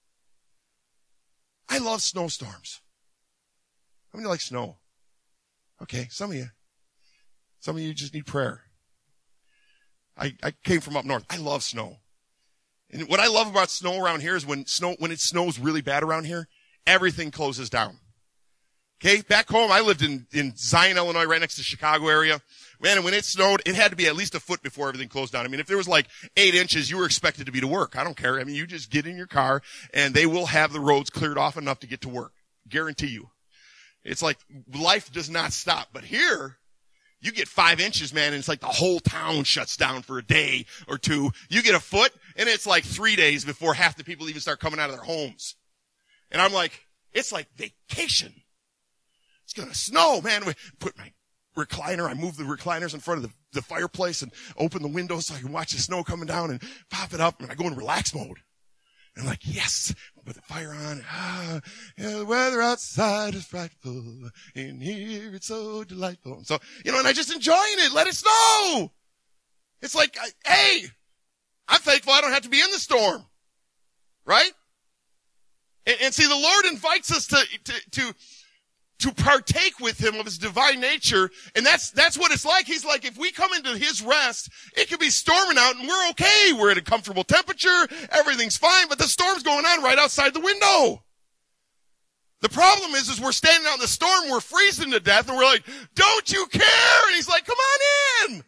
I love snowstorms. How many like snow? Okay, some of you just need prayer. I came from up north. I love snow. And what I love about snow around here is when it snows really bad around here, everything closes down. Okay, back home, I lived in Zion, Illinois, right next to the Chicago area. Man, and when it snowed, it had to be at least a foot before everything closed down. If there was like 8 inches, you were expected to be to work. I don't care. You just get in your car, and they will have the roads cleared off enough to get to work. Guarantee you. It's like life does not stop. But here, you get 5 inches, man, and it's like the whole town shuts down for a day or two. You get a foot, and it's like 3 days before half the people even start coming out of their homes. And I'm like, it's like vacation. It's going to snow, man. We put my recliner. I move the recliners in front of the fireplace and open the windows so I can watch the snow coming down and pop it up. And I go in relax mode. And I'm like, yes, put the fire on. The weather outside is frightful. In here it's so delightful. So, and I just enjoying it. Let it snow. It's like, hey, I'm thankful I don't have to be in the storm. Right? And see, the Lord invites us to partake with him of his divine nature. And that's what it's like. He's like, if we come into his rest, it could be storming out and we're okay. We're at a comfortable temperature. Everything's fine, but the storm's going on right outside the window. The problem is we're standing out in the storm, we're freezing to death, and we're like, don't you care? And he's like, come on in.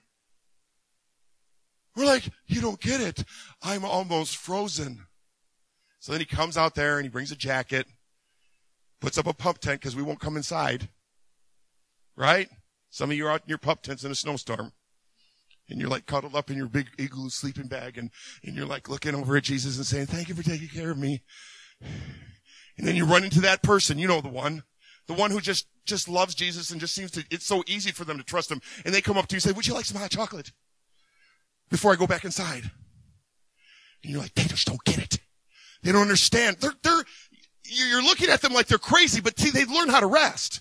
We're like, you don't get it. I'm almost frozen. So then he comes out there and he brings a jacket, puts up a pump tent because we won't come inside. Right? Some of you are out in your pump tents in a snowstorm. And you're like cuddled up in your big igloo sleeping bag and you're like looking over at Jesus and saying, thank you for taking care of me. And then you run into that person, the one who just loves Jesus and just seems to, it's so easy for them to trust him. And they come up to you and say, would you like some hot chocolate before I go back inside? And you're like, they just don't get it. They don't understand. You're looking at them like they're crazy, but see, they've learned how to rest.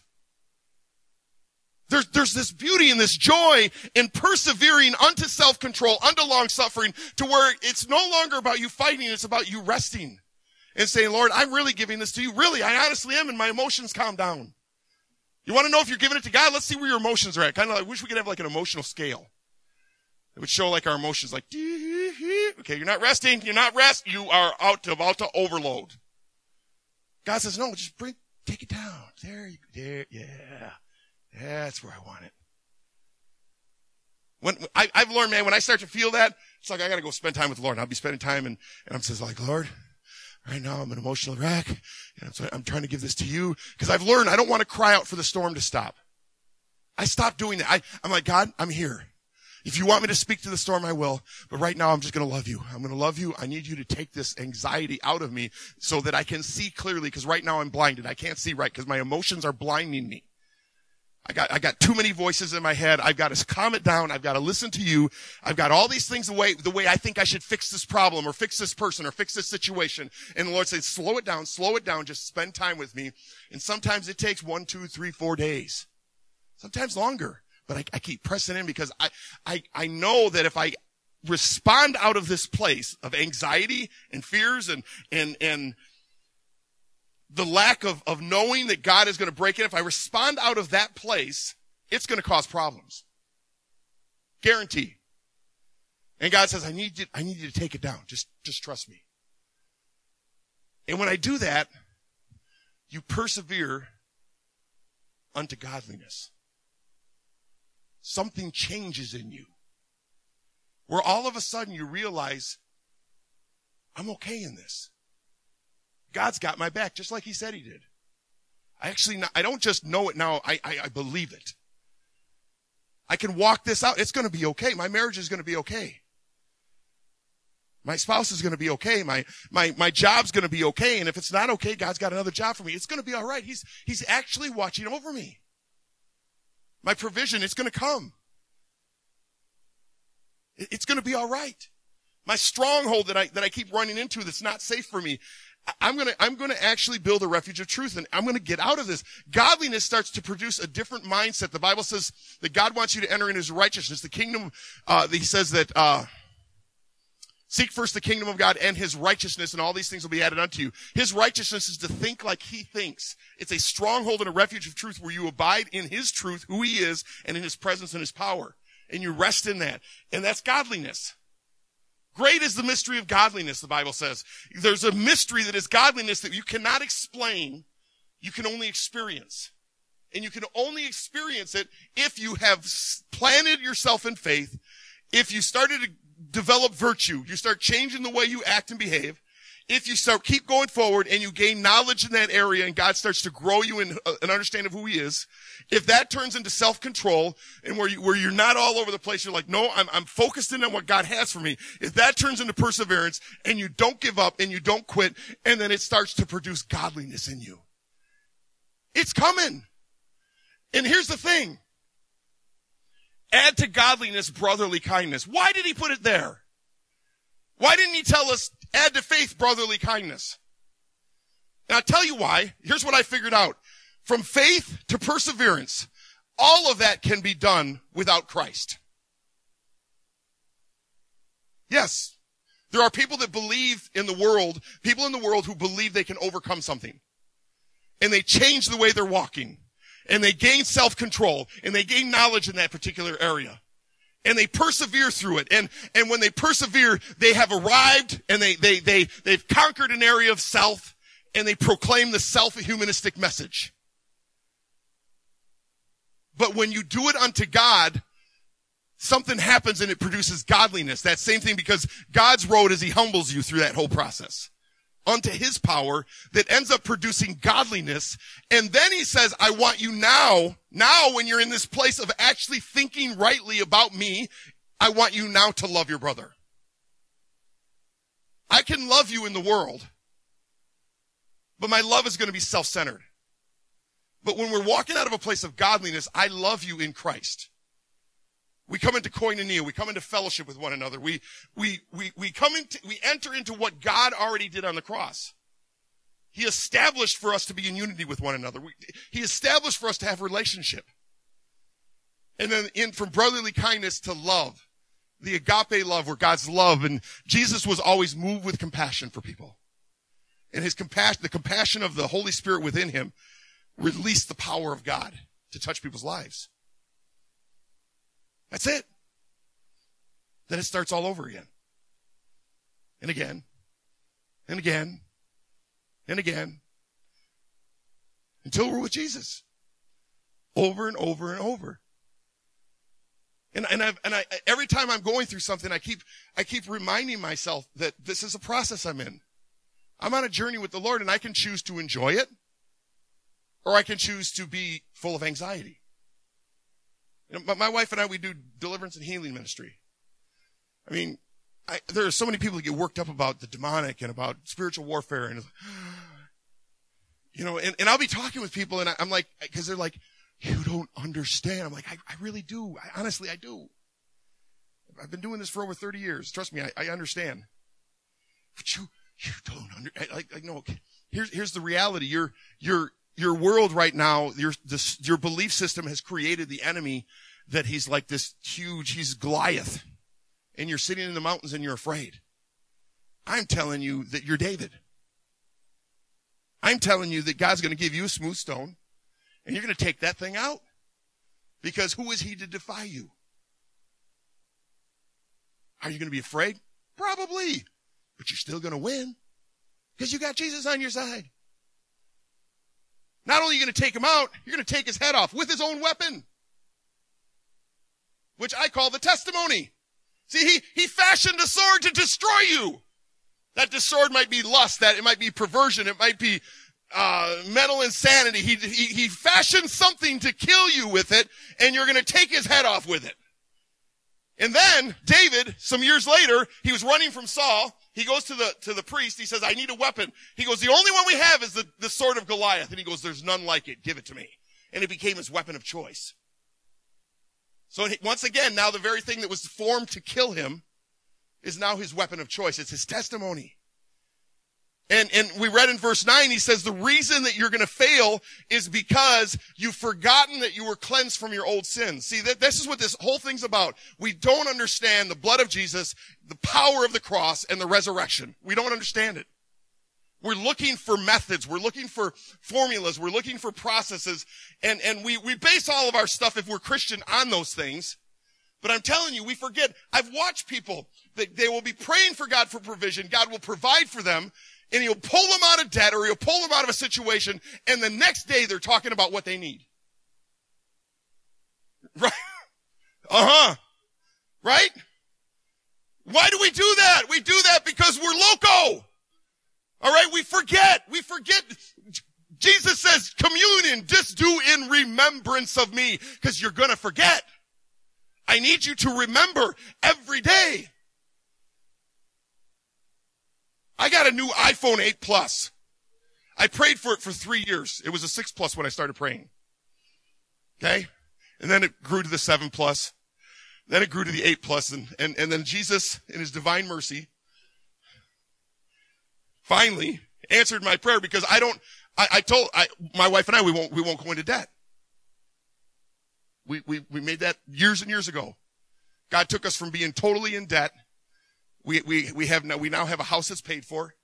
There's this beauty and this joy in persevering unto self-control, unto long-suffering, to where it's no longer about you fighting, it's about you resting and saying, Lord, I'm really giving this to you. Really, I honestly am, and my emotions calm down. You want to know if you're giving it to God? Let's see where your emotions are at. I wish we could have like an emotional scale. It would show like our emotions like, okay, you're not resting, you are about to overload. God says, no, just take it down. There, yeah. That's where I want it. I've learned, man, when I start to feel that, it's like I got to go spend time with the Lord. And I'll be spending time, and I'm just like, Lord, right now I'm an emotional wreck, and I'm trying to give this to you. Because I've learned I don't want to cry out for the storm to stop. I stopped doing that. I'm like, God, I'm here. If you want me to speak to the storm, I will. But right now, I'm just going to love you. I'm going to love you. I need you to take this anxiety out of me so that I can see clearly. Because right now, I'm blinded. I can't see right because my emotions are blinding me. I got too many voices in my head. I've got to calm it down. I've got to listen to you. I've got all these things the way I think I should fix this problem or fix this person or fix this situation. And the Lord says, slow it down, just spend time with me. And sometimes it takes 1, 2, 3, 4 days. Sometimes longer. But I keep pressing in because I know that if I respond out of this place of anxiety and fears and the lack of knowing that God is going to break it, if I respond out of that place, it's going to cause problems. Guarantee. And God says, I need you to take it down. Just trust me. And when I do that, you persevere unto godliness. Something changes in you. Where all of a sudden you realize, I'm okay in this. God's got my back, just like he said he did. I don't just know it now, I believe it. I can walk this out. It's going to be okay. My marriage is going to be okay. My spouse is going to be okay. My job's going to be okay. And if it's not okay, God's got another job for me. It's going to be all right. He's actually watching over me. My provision, it's going to come. It's going to be all right. My stronghold that I keep running into that's not safe for me, I'm going to actually build a refuge of truth, and I'm going to get out of this. Godliness starts to produce a different mindset. The Bible says that God wants you to enter in his righteousness. The kingdom, he says that, seek first the kingdom of God and his righteousness, and all these things will be added unto you. His righteousness is to think like he thinks. It's a stronghold and a refuge of truth where you abide in his truth, who he is, and in his presence and his power. And you rest in that. And that's godliness. Great is the mystery of godliness, the Bible says. There's a mystery that is godliness that you cannot explain. You can only experience. And you can only experience it if you have planted yourself in faith, if you started to develop virtue, you start changing the way you act and behave, if you keep going forward and you gain knowledge in that area and God starts to grow you in an understanding of who he is, if that turns into self-control and where you're not all over the place, you're like, no, I'm focused in on what God has for me. If that turns into perseverance and you don't give up and you don't quit, and then it starts to produce godliness in you. It's coming. And here's the thing. Add to godliness brotherly kindness. Why did he put it there? Why didn't he tell us, add to faith brotherly kindness? And I'll tell you why. Here's what I figured out. From faith to perseverance, all of that can be done without Christ. Yes, there are people that believe in the world, people in the world who believe they can overcome something. And they change the way they're walking. And they gain self-control. And they gain knowledge in that particular area. And they persevere through it. And when they persevere, they have arrived and they've conquered an area of self, and they proclaim the self-humanistic message. But when you do it unto God, something happens and it produces godliness. That same thing, because God's road is he humbles you through that whole process unto his power that ends up producing godliness. And then he says, I want you now when you're in this place of actually thinking rightly about me, I want you now to love your brother. I can love you in the world, but my love is going to be self-centered. But when we're walking out of a place of godliness, I love you in Christ. We come into koinonia. We come into fellowship with one another. We enter into what God already did on the cross. He established for us to be in unity with one another. He established for us to have relationship. And then from brotherly kindness to love, the agape love, where God's love, and Jesus was always moved with compassion for people. And his compassion, the compassion of the Holy Spirit within him, released the power of God to touch people's lives. That's it. Then it starts all over again. And again. And again. And again. Until we're with Jesus. Over and over and over. And every time I'm going through something, I keep reminding myself that this is a process I'm in. I'm on a journey with the Lord, and I can choose to enjoy it, or I can choose to be full of anxiety. You know, my wife and I, we do deliverance and healing ministry. I mean, there are so many people that get worked up about the demonic and about spiritual warfare. And, you know, and I'll be talking with people, and I'm like, because they're like, You don't understand. I'm like, I really do. Honestly, I do. I've been doing this for over 30 years. Trust me, I understand. But you don't understand. No. Here's the reality. Your world right now, your belief system has created the enemy that he's like this huge, he's Goliath. And you're sitting in the mountains and you're afraid. I'm telling you that you're David. I'm telling you that God's going to give you a smooth stone and you're going to take that thing out. Because who is he to defy you? Are you going to be afraid? Probably. But you're still going to win. Because you got Jesus on your side. Not only are you going to take him out, you're going to take his head off with his own weapon. Which I call the testimony. See, he fashioned a sword to destroy you. That sword might be lust, that it might be perversion, it might be mental insanity. He fashioned something to kill you with it, and you're going to take his head off with it. And then David, some years later, he was running from Saul. He goes to the priest. He says, I need a weapon. He goes, the only one we have is the sword of Goliath. And he goes, there's none like it. Give it to me. And it became his weapon of choice. So once again, now the very thing that was formed to kill him is now his weapon of choice. It's his testimony. And we read in verse 9, he says, the reason that you're going to fail is because you've forgotten that you were cleansed from your old sins. See, this is what this whole thing's about. We don't understand the blood of Jesus, the power of the cross, and the resurrection. We don't understand it. We're looking for methods. We're looking for formulas. We're looking for processes. And we base all of our stuff, if we're Christian, on those things. But I'm telling you, we forget. I've watched people that they will be praying for God for provision. God will provide for them. And he'll pull them out of debt or he'll pull them out of a situation. And the next day they're talking about what they need. Right? Right? Why do we do that? We do that because we're loco. All right? We forget. Jesus says, communion, just do in remembrance of me, because you're going to forget. I need you to remember every day. I got a new iPhone 8 Plus. I prayed for it for 3 years. It was a 6 Plus when I started praying. Okay? And then it grew to the 7 Plus. Then it grew to the 8 Plus. And then Jesus, in his divine mercy, finally answered my prayer, because I told my wife and I, we won't go into debt. We made that years and years ago. God took us from being totally in debt. We now have a house that's paid for.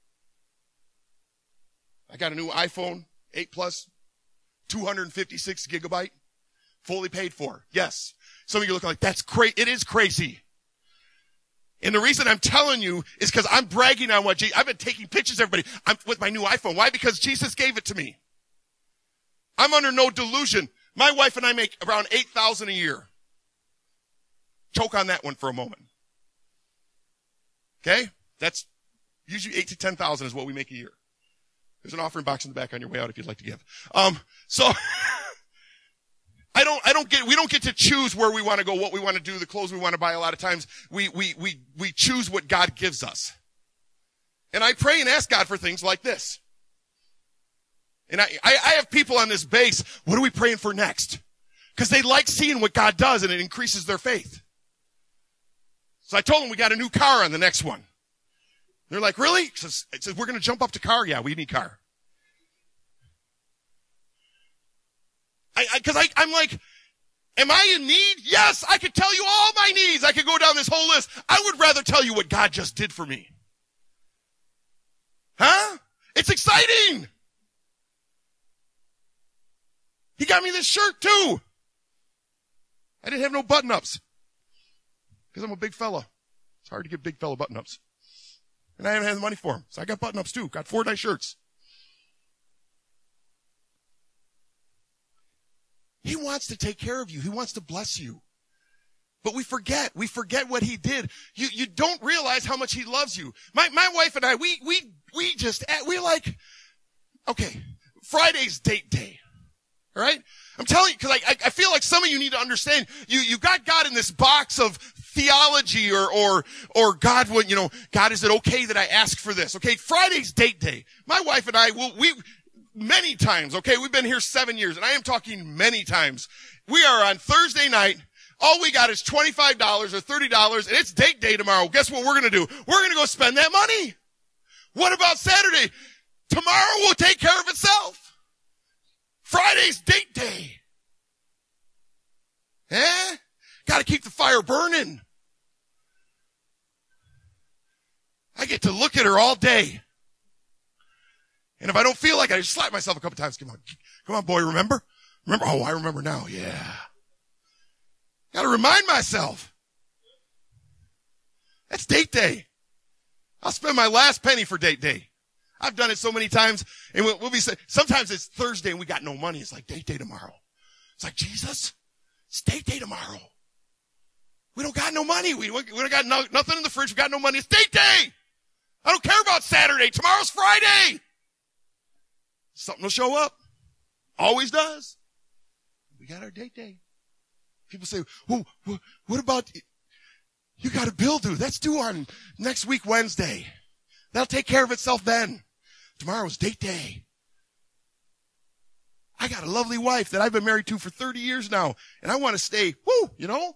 I got a new iPhone 8 Plus, 256 gigabyte, fully paid for. Yes. Some of you look like, that's crazy. It is crazy. And the reason I'm telling you is because I'm bragging on what I've been taking pictures, everybody. I'm with my new iPhone. Why? Because Jesus gave it to me. I'm under no delusion. My wife and I make around $8,000 a year. Choke on that one for a moment. Okay? That's usually $8,000 to $10,000 is what we make a year. There's an offering box in the back on your way out if you'd like to give. So we don't get to choose where we want to go, what we want to do, the clothes we want to buy. A lot of times we choose what God gives us. And I pray and ask God for things like this. And I have people on this base, what are we praying for next? Because they like seeing what God does and it increases their faith. So I told them we got a new car on the next one. They're like, really? It says we're going to jump up to car. Yeah, we need car. I'm like, am I in need? Yes, I could tell you all my needs. I could go down this whole list. I would rather tell you what God just did for me. Huh? It's exciting. He got me this shirt too. I didn't have no button-ups. Because I'm a big fella. It's hard to get big fella button-ups. And I haven't had the money for them. So I got button-ups too. Got 4 nice shirts. He wants to take care of you. He wants to bless you. But we forget. We forget what he did. You don't realize how much he loves you. My wife and I, we're like, okay, Friday's date day. All right? I'm telling you, because I feel like some of you need to understand, you got God in this box of theology or God, God, is it okay that I ask for this? Okay, Friday's date day. My wife and I, many times, okay? We've been here 7 years, and I am talking many times. We are on Thursday night. All we got is $25 or $30, and it's date day tomorrow. Guess what we're going to do? We're going to go spend that money. What about Saturday? Tomorrow will take care of itself. Friday's date day. Got to keep the fire burning. I get to look at her all day. And if I don't feel like it, I just slap myself a couple times. Come on, boy, remember? Remember? Oh, I remember now. Yeah. Got to remind myself. That's date day. I'll spend my last penny for date day. I've done it so many times. And we'll be saying, sometimes it's Thursday and we got no money. It's like date day tomorrow. It's like, Jesus, it's date day tomorrow. We don't got no money. We don't got nothing in the fridge. We got no money. It's date day. I don't care about Saturday. Tomorrow's Friday. Something will show up. Always does. We got our date day. People say, well, what about, you got a bill due. That's due on next week, Wednesday. That'll take care of itself then. Tomorrow's date day. I got a lovely wife that I've been married to for 30 years now, and I want to stay, you know?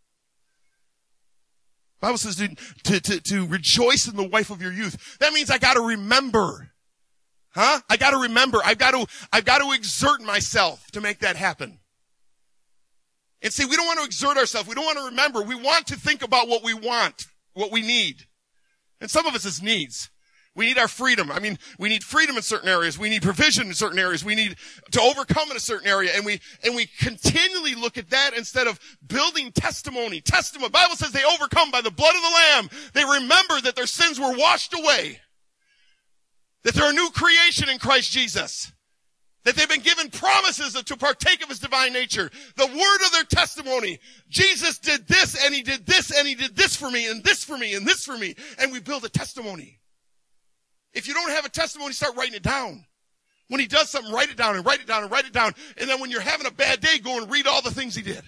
The Bible says to rejoice in the wife of your youth. That means I got to remember. I got to remember. I've got to exert myself to make that happen. And see, we don't want to exert ourselves. We don't want to remember. We want to think about what we want, what we need. And some of us is needs. We need our freedom. I mean, we need freedom in certain areas. We need provision in certain areas. We need to overcome in a certain area. And we continually look at that instead of building testimony. The Bible says they overcome by the blood of the Lamb. They remember that their sins were washed away. That they're a new creation in Christ Jesus. That they've been given promises to partake of his divine nature. The word of their testimony. Jesus did this, and he did this, and he did this for me, and this for me, and this for me. And we build a testimony. If you don't have a testimony, start writing it down. When he does something, write it down, and write it down, and write it down. And then when you're having a bad day, go and read all the things he did.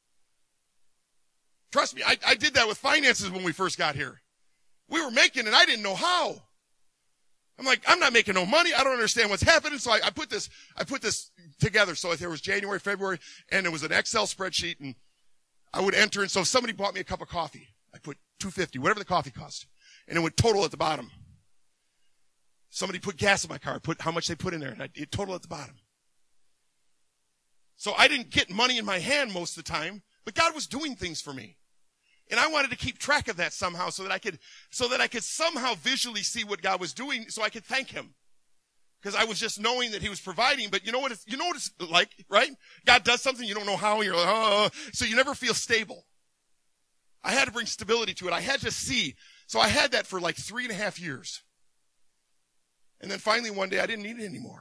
Trust me, I did that with finances when we first got here. We were making it, I didn't know how. I'm like, I'm not making no money. I don't understand what's happening. So I put this together. So there was January, February, and it was an Excel spreadsheet, and I would enter. And so if somebody bought me a cup of coffee, I put $2.50, whatever the coffee cost, and it would total at the bottom. Somebody put gas in my car, put how much they put in there, and it total at the bottom. So I didn't get money in my hand most of the time, but God was doing things for me. And I wanted to keep track of that somehow so that I could somehow visually see what God was doing so I could thank him. Because I was just knowing that he was providing, but you know what it's like, right? God does something, you don't know how, and you're like, oh, so you never feel stable. I had to bring stability to it. I had to see. So I had that for like 3.5 years. And then finally one day I didn't need it anymore.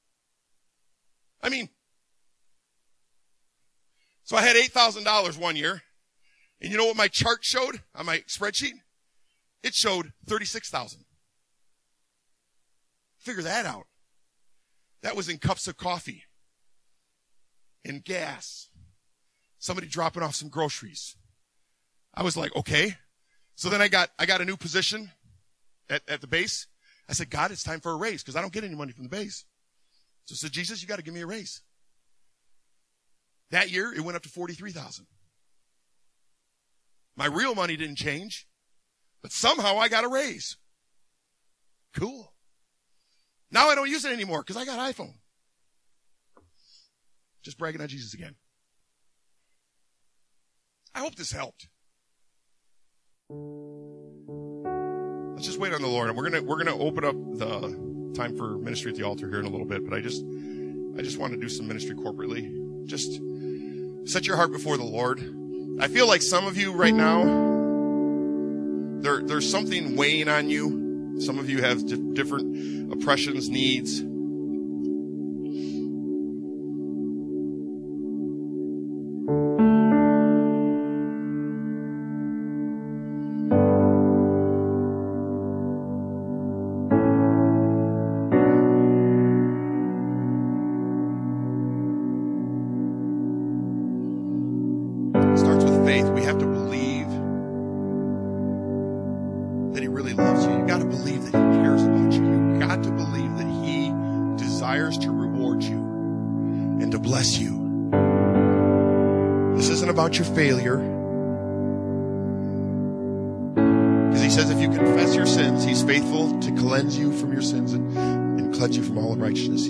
I mean, so I had $8,000 one year. And you know what my chart showed on my spreadsheet? It showed $36,000. Figure that out. That was in cups of coffee, in gas, somebody dropping off some groceries. I was like, okay. So then I got a new position at the base. I said, God, it's time for a raise because I don't get any money from the base. So I said, Jesus, you got to give me a raise. That year, it went up to $43,000. My real money didn't change, but somehow I got a raise. Cool. Now I don't use it anymore because I got an iPhone. Just bragging on Jesus again. I hope this helped. Let's just wait on the Lord, and we're gonna open up the time for ministry at the altar here in a little bit. But I just want to do some ministry corporately. Just set your heart before the Lord. I feel like some of you right now, there's something weighing on you. Some of you have different oppressions, needs. desires to reward you and to bless you. This isn't about your failure. Because he says if you confess your sins, he's faithful to cleanse you from your sins and cleanse you from all unrighteousness.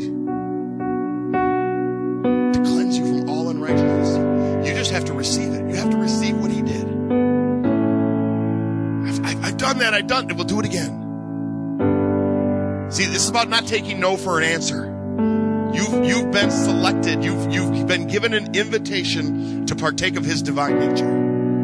To cleanse you from all unrighteousness. You just have to receive it. You have to receive what he did. I've done that. I've done it. We'll do it again. See, this is about not taking no for an answer. You've been selected. You've been given an invitation to partake of his divine nature.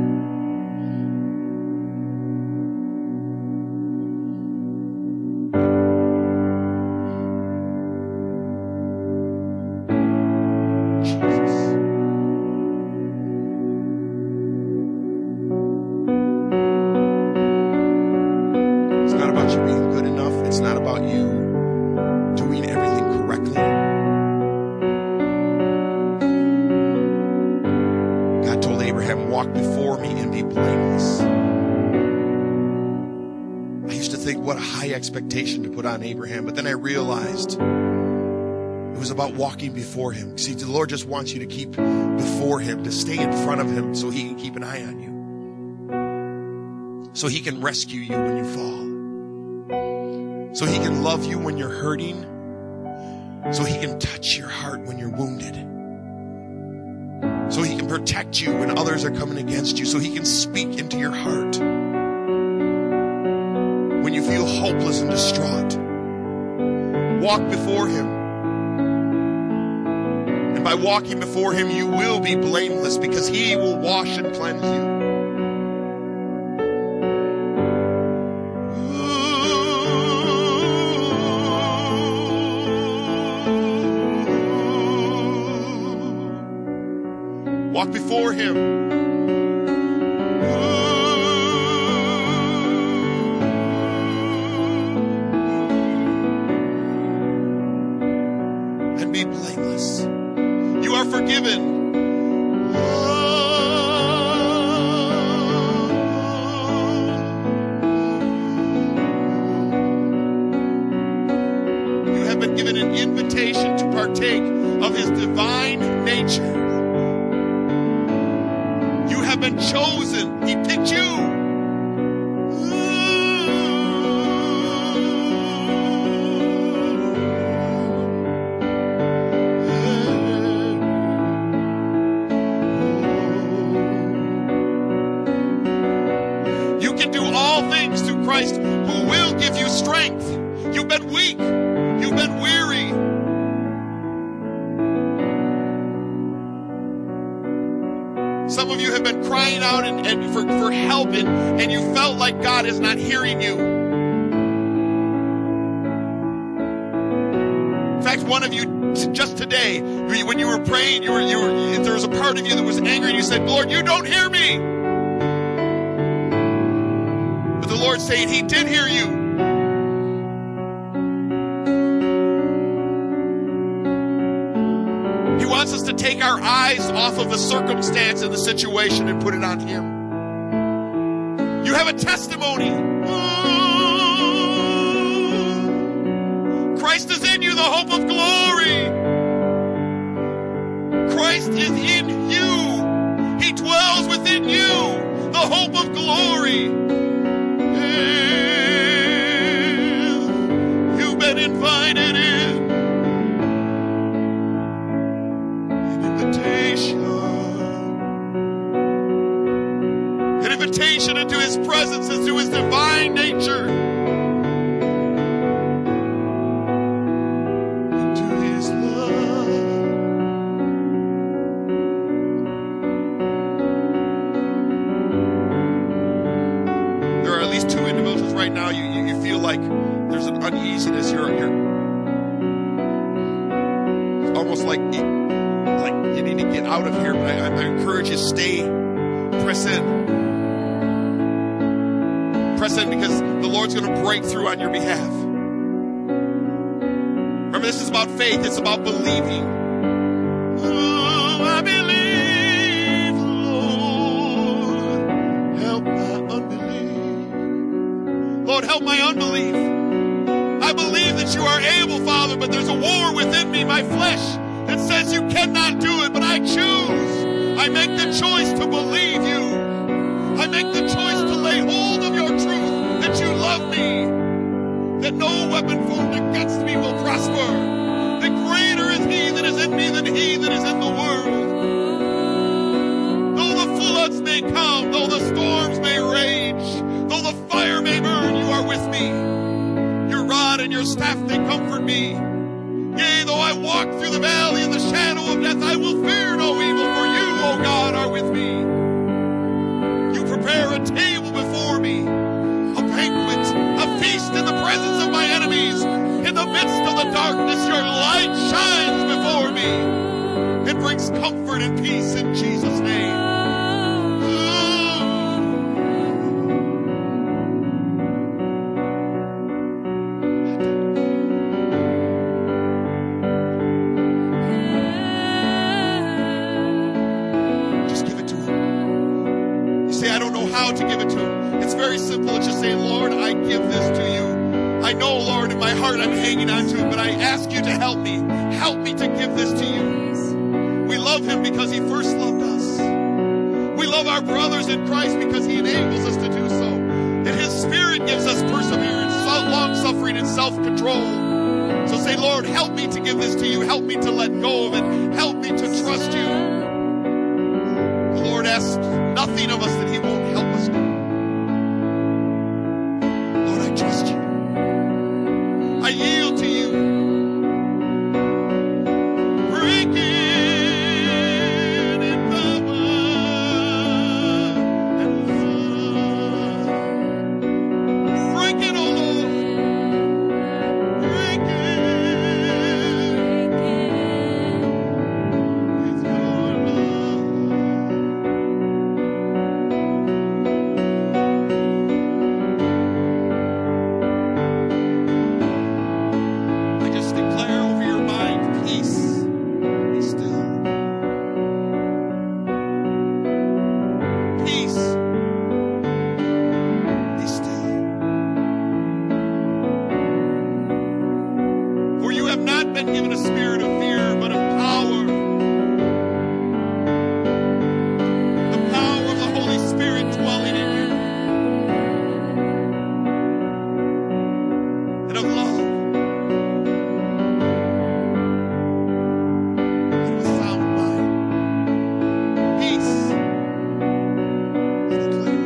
Expectation to put on Abraham, but then I realized it was about walking before him. See, the Lord just wants you to keep before him, to stay in front of him so he can keep an eye on you, so he can rescue you when you fall, so he can love you when you're hurting, so he can touch your heart when you're wounded, so he can protect you when others are coming against you, so he can speak into your heart when you feel hopeless and distraught. Walk before him. And by walking before him, you will be blameless because he will wash and cleanse you. Walk before him. Forgiven. You have been given an invitation to partake of his divine nature. You have been chosen. He picked you. Who will give you strength. You've been weak. You've been weary. Some of you have been crying out and for help and you felt like God is not hearing you. In fact, one of you just today, when you were praying, there was a part of you that was angry and you said, Lord, you don't hear me. The Lord saying he did hear you. He wants us to take our eyes off of the circumstance and the situation and put it on him. You have a testimony. Christ is in you, the hope of glory. Christ is in you. He dwells within you, the hope of glory. You've been invited in. An invitation into his presence, into his divine nature, into his love. There are at least two individuals right now you feel like there's an uneasiness. You're almost like you need to get out of here, but I encourage you, stay, press in. Press in because the Lord's going to break through on your behalf. Remember, this is about faith. It's about believing. Oh, I believe, Lord, help my unbelief. Lord, help my unbelief. I believe that you are able, Father, but there's a war within my flesh that says you cannot do it, but I choose. I make the choice to believe you. I make the choice to lay hold of your truth, that you love me, that no weapon formed against me will prosper, that greater is he that is in me than he that is in the world. Though the floods may come, though the storms may rage, though the fire may burn, you are with me. Your rod and your staff, they comfort me. Yea, though I walk through the valley in the shadow of death, I will fear no evil, for you, O God, are with me. You prepare a table before me, a banquet, a feast in the presence of my enemies. In the midst of the darkness, your light shines before me. It brings comfort and peace in Jesus' name. To give it to him. It's very simple. It's just saying, Lord, I give this to you. I know, Lord, in my heart I'm hanging on to it, but I ask you to help me. Help me to give this to you. We love him because he first loved us. We love our brothers in Christ because he enables us to do so. And his Spirit gives us perseverance, long-suffering, and self-control. So say, Lord, help me to give this to you. Help me to let go of it. Help me to trust you. The Lord asks nothing of us that he won't help us do. Lord, I trust you. I yield to you. Breaking in power and love. Breaking, oh Lord. Breaking with your love. Given a spirit of fear, but of power. The power of the Holy Spirit dwelling in you. And of love. And of a sound mind. Peace. And a clear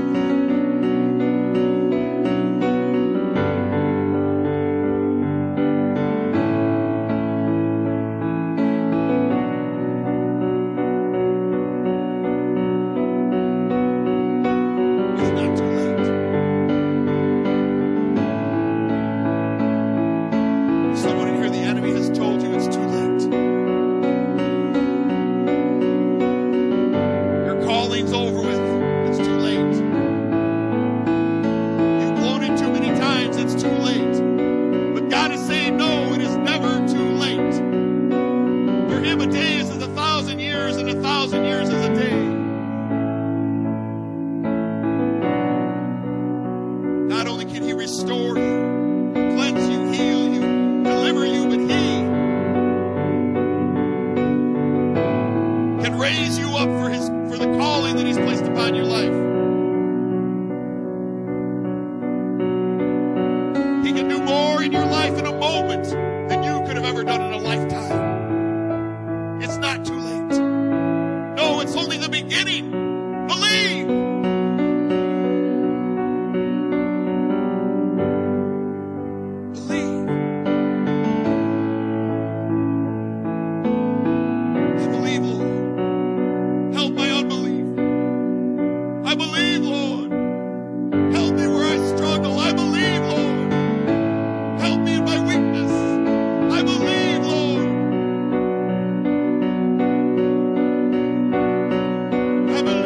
restore you, cleanse you, heal you, deliver you, but he can raise you up for the calling that he's placed upon your life. He can do more in your life in a moment than you could have ever done in a lifetime. It's not too late. No, it's only the beginning. Believe. I believe.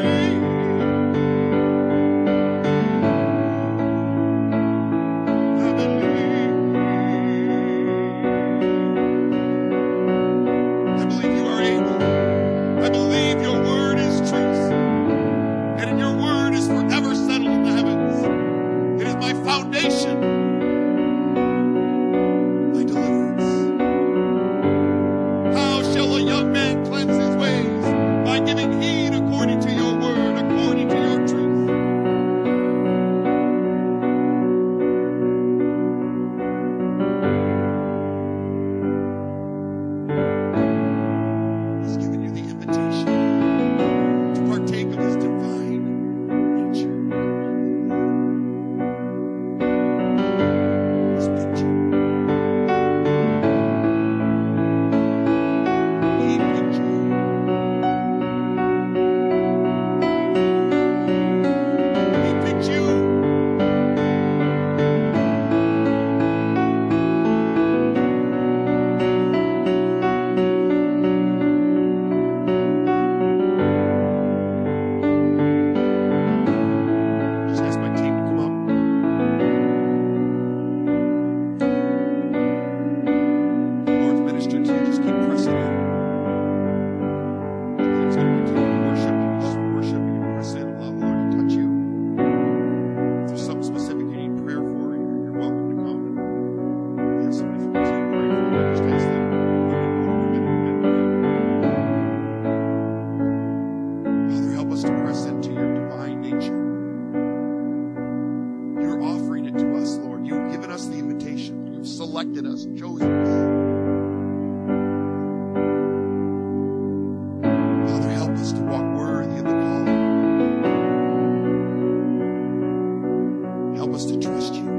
selected us, chosen us. Father, help us to walk worthy of the calling. Help us to trust you.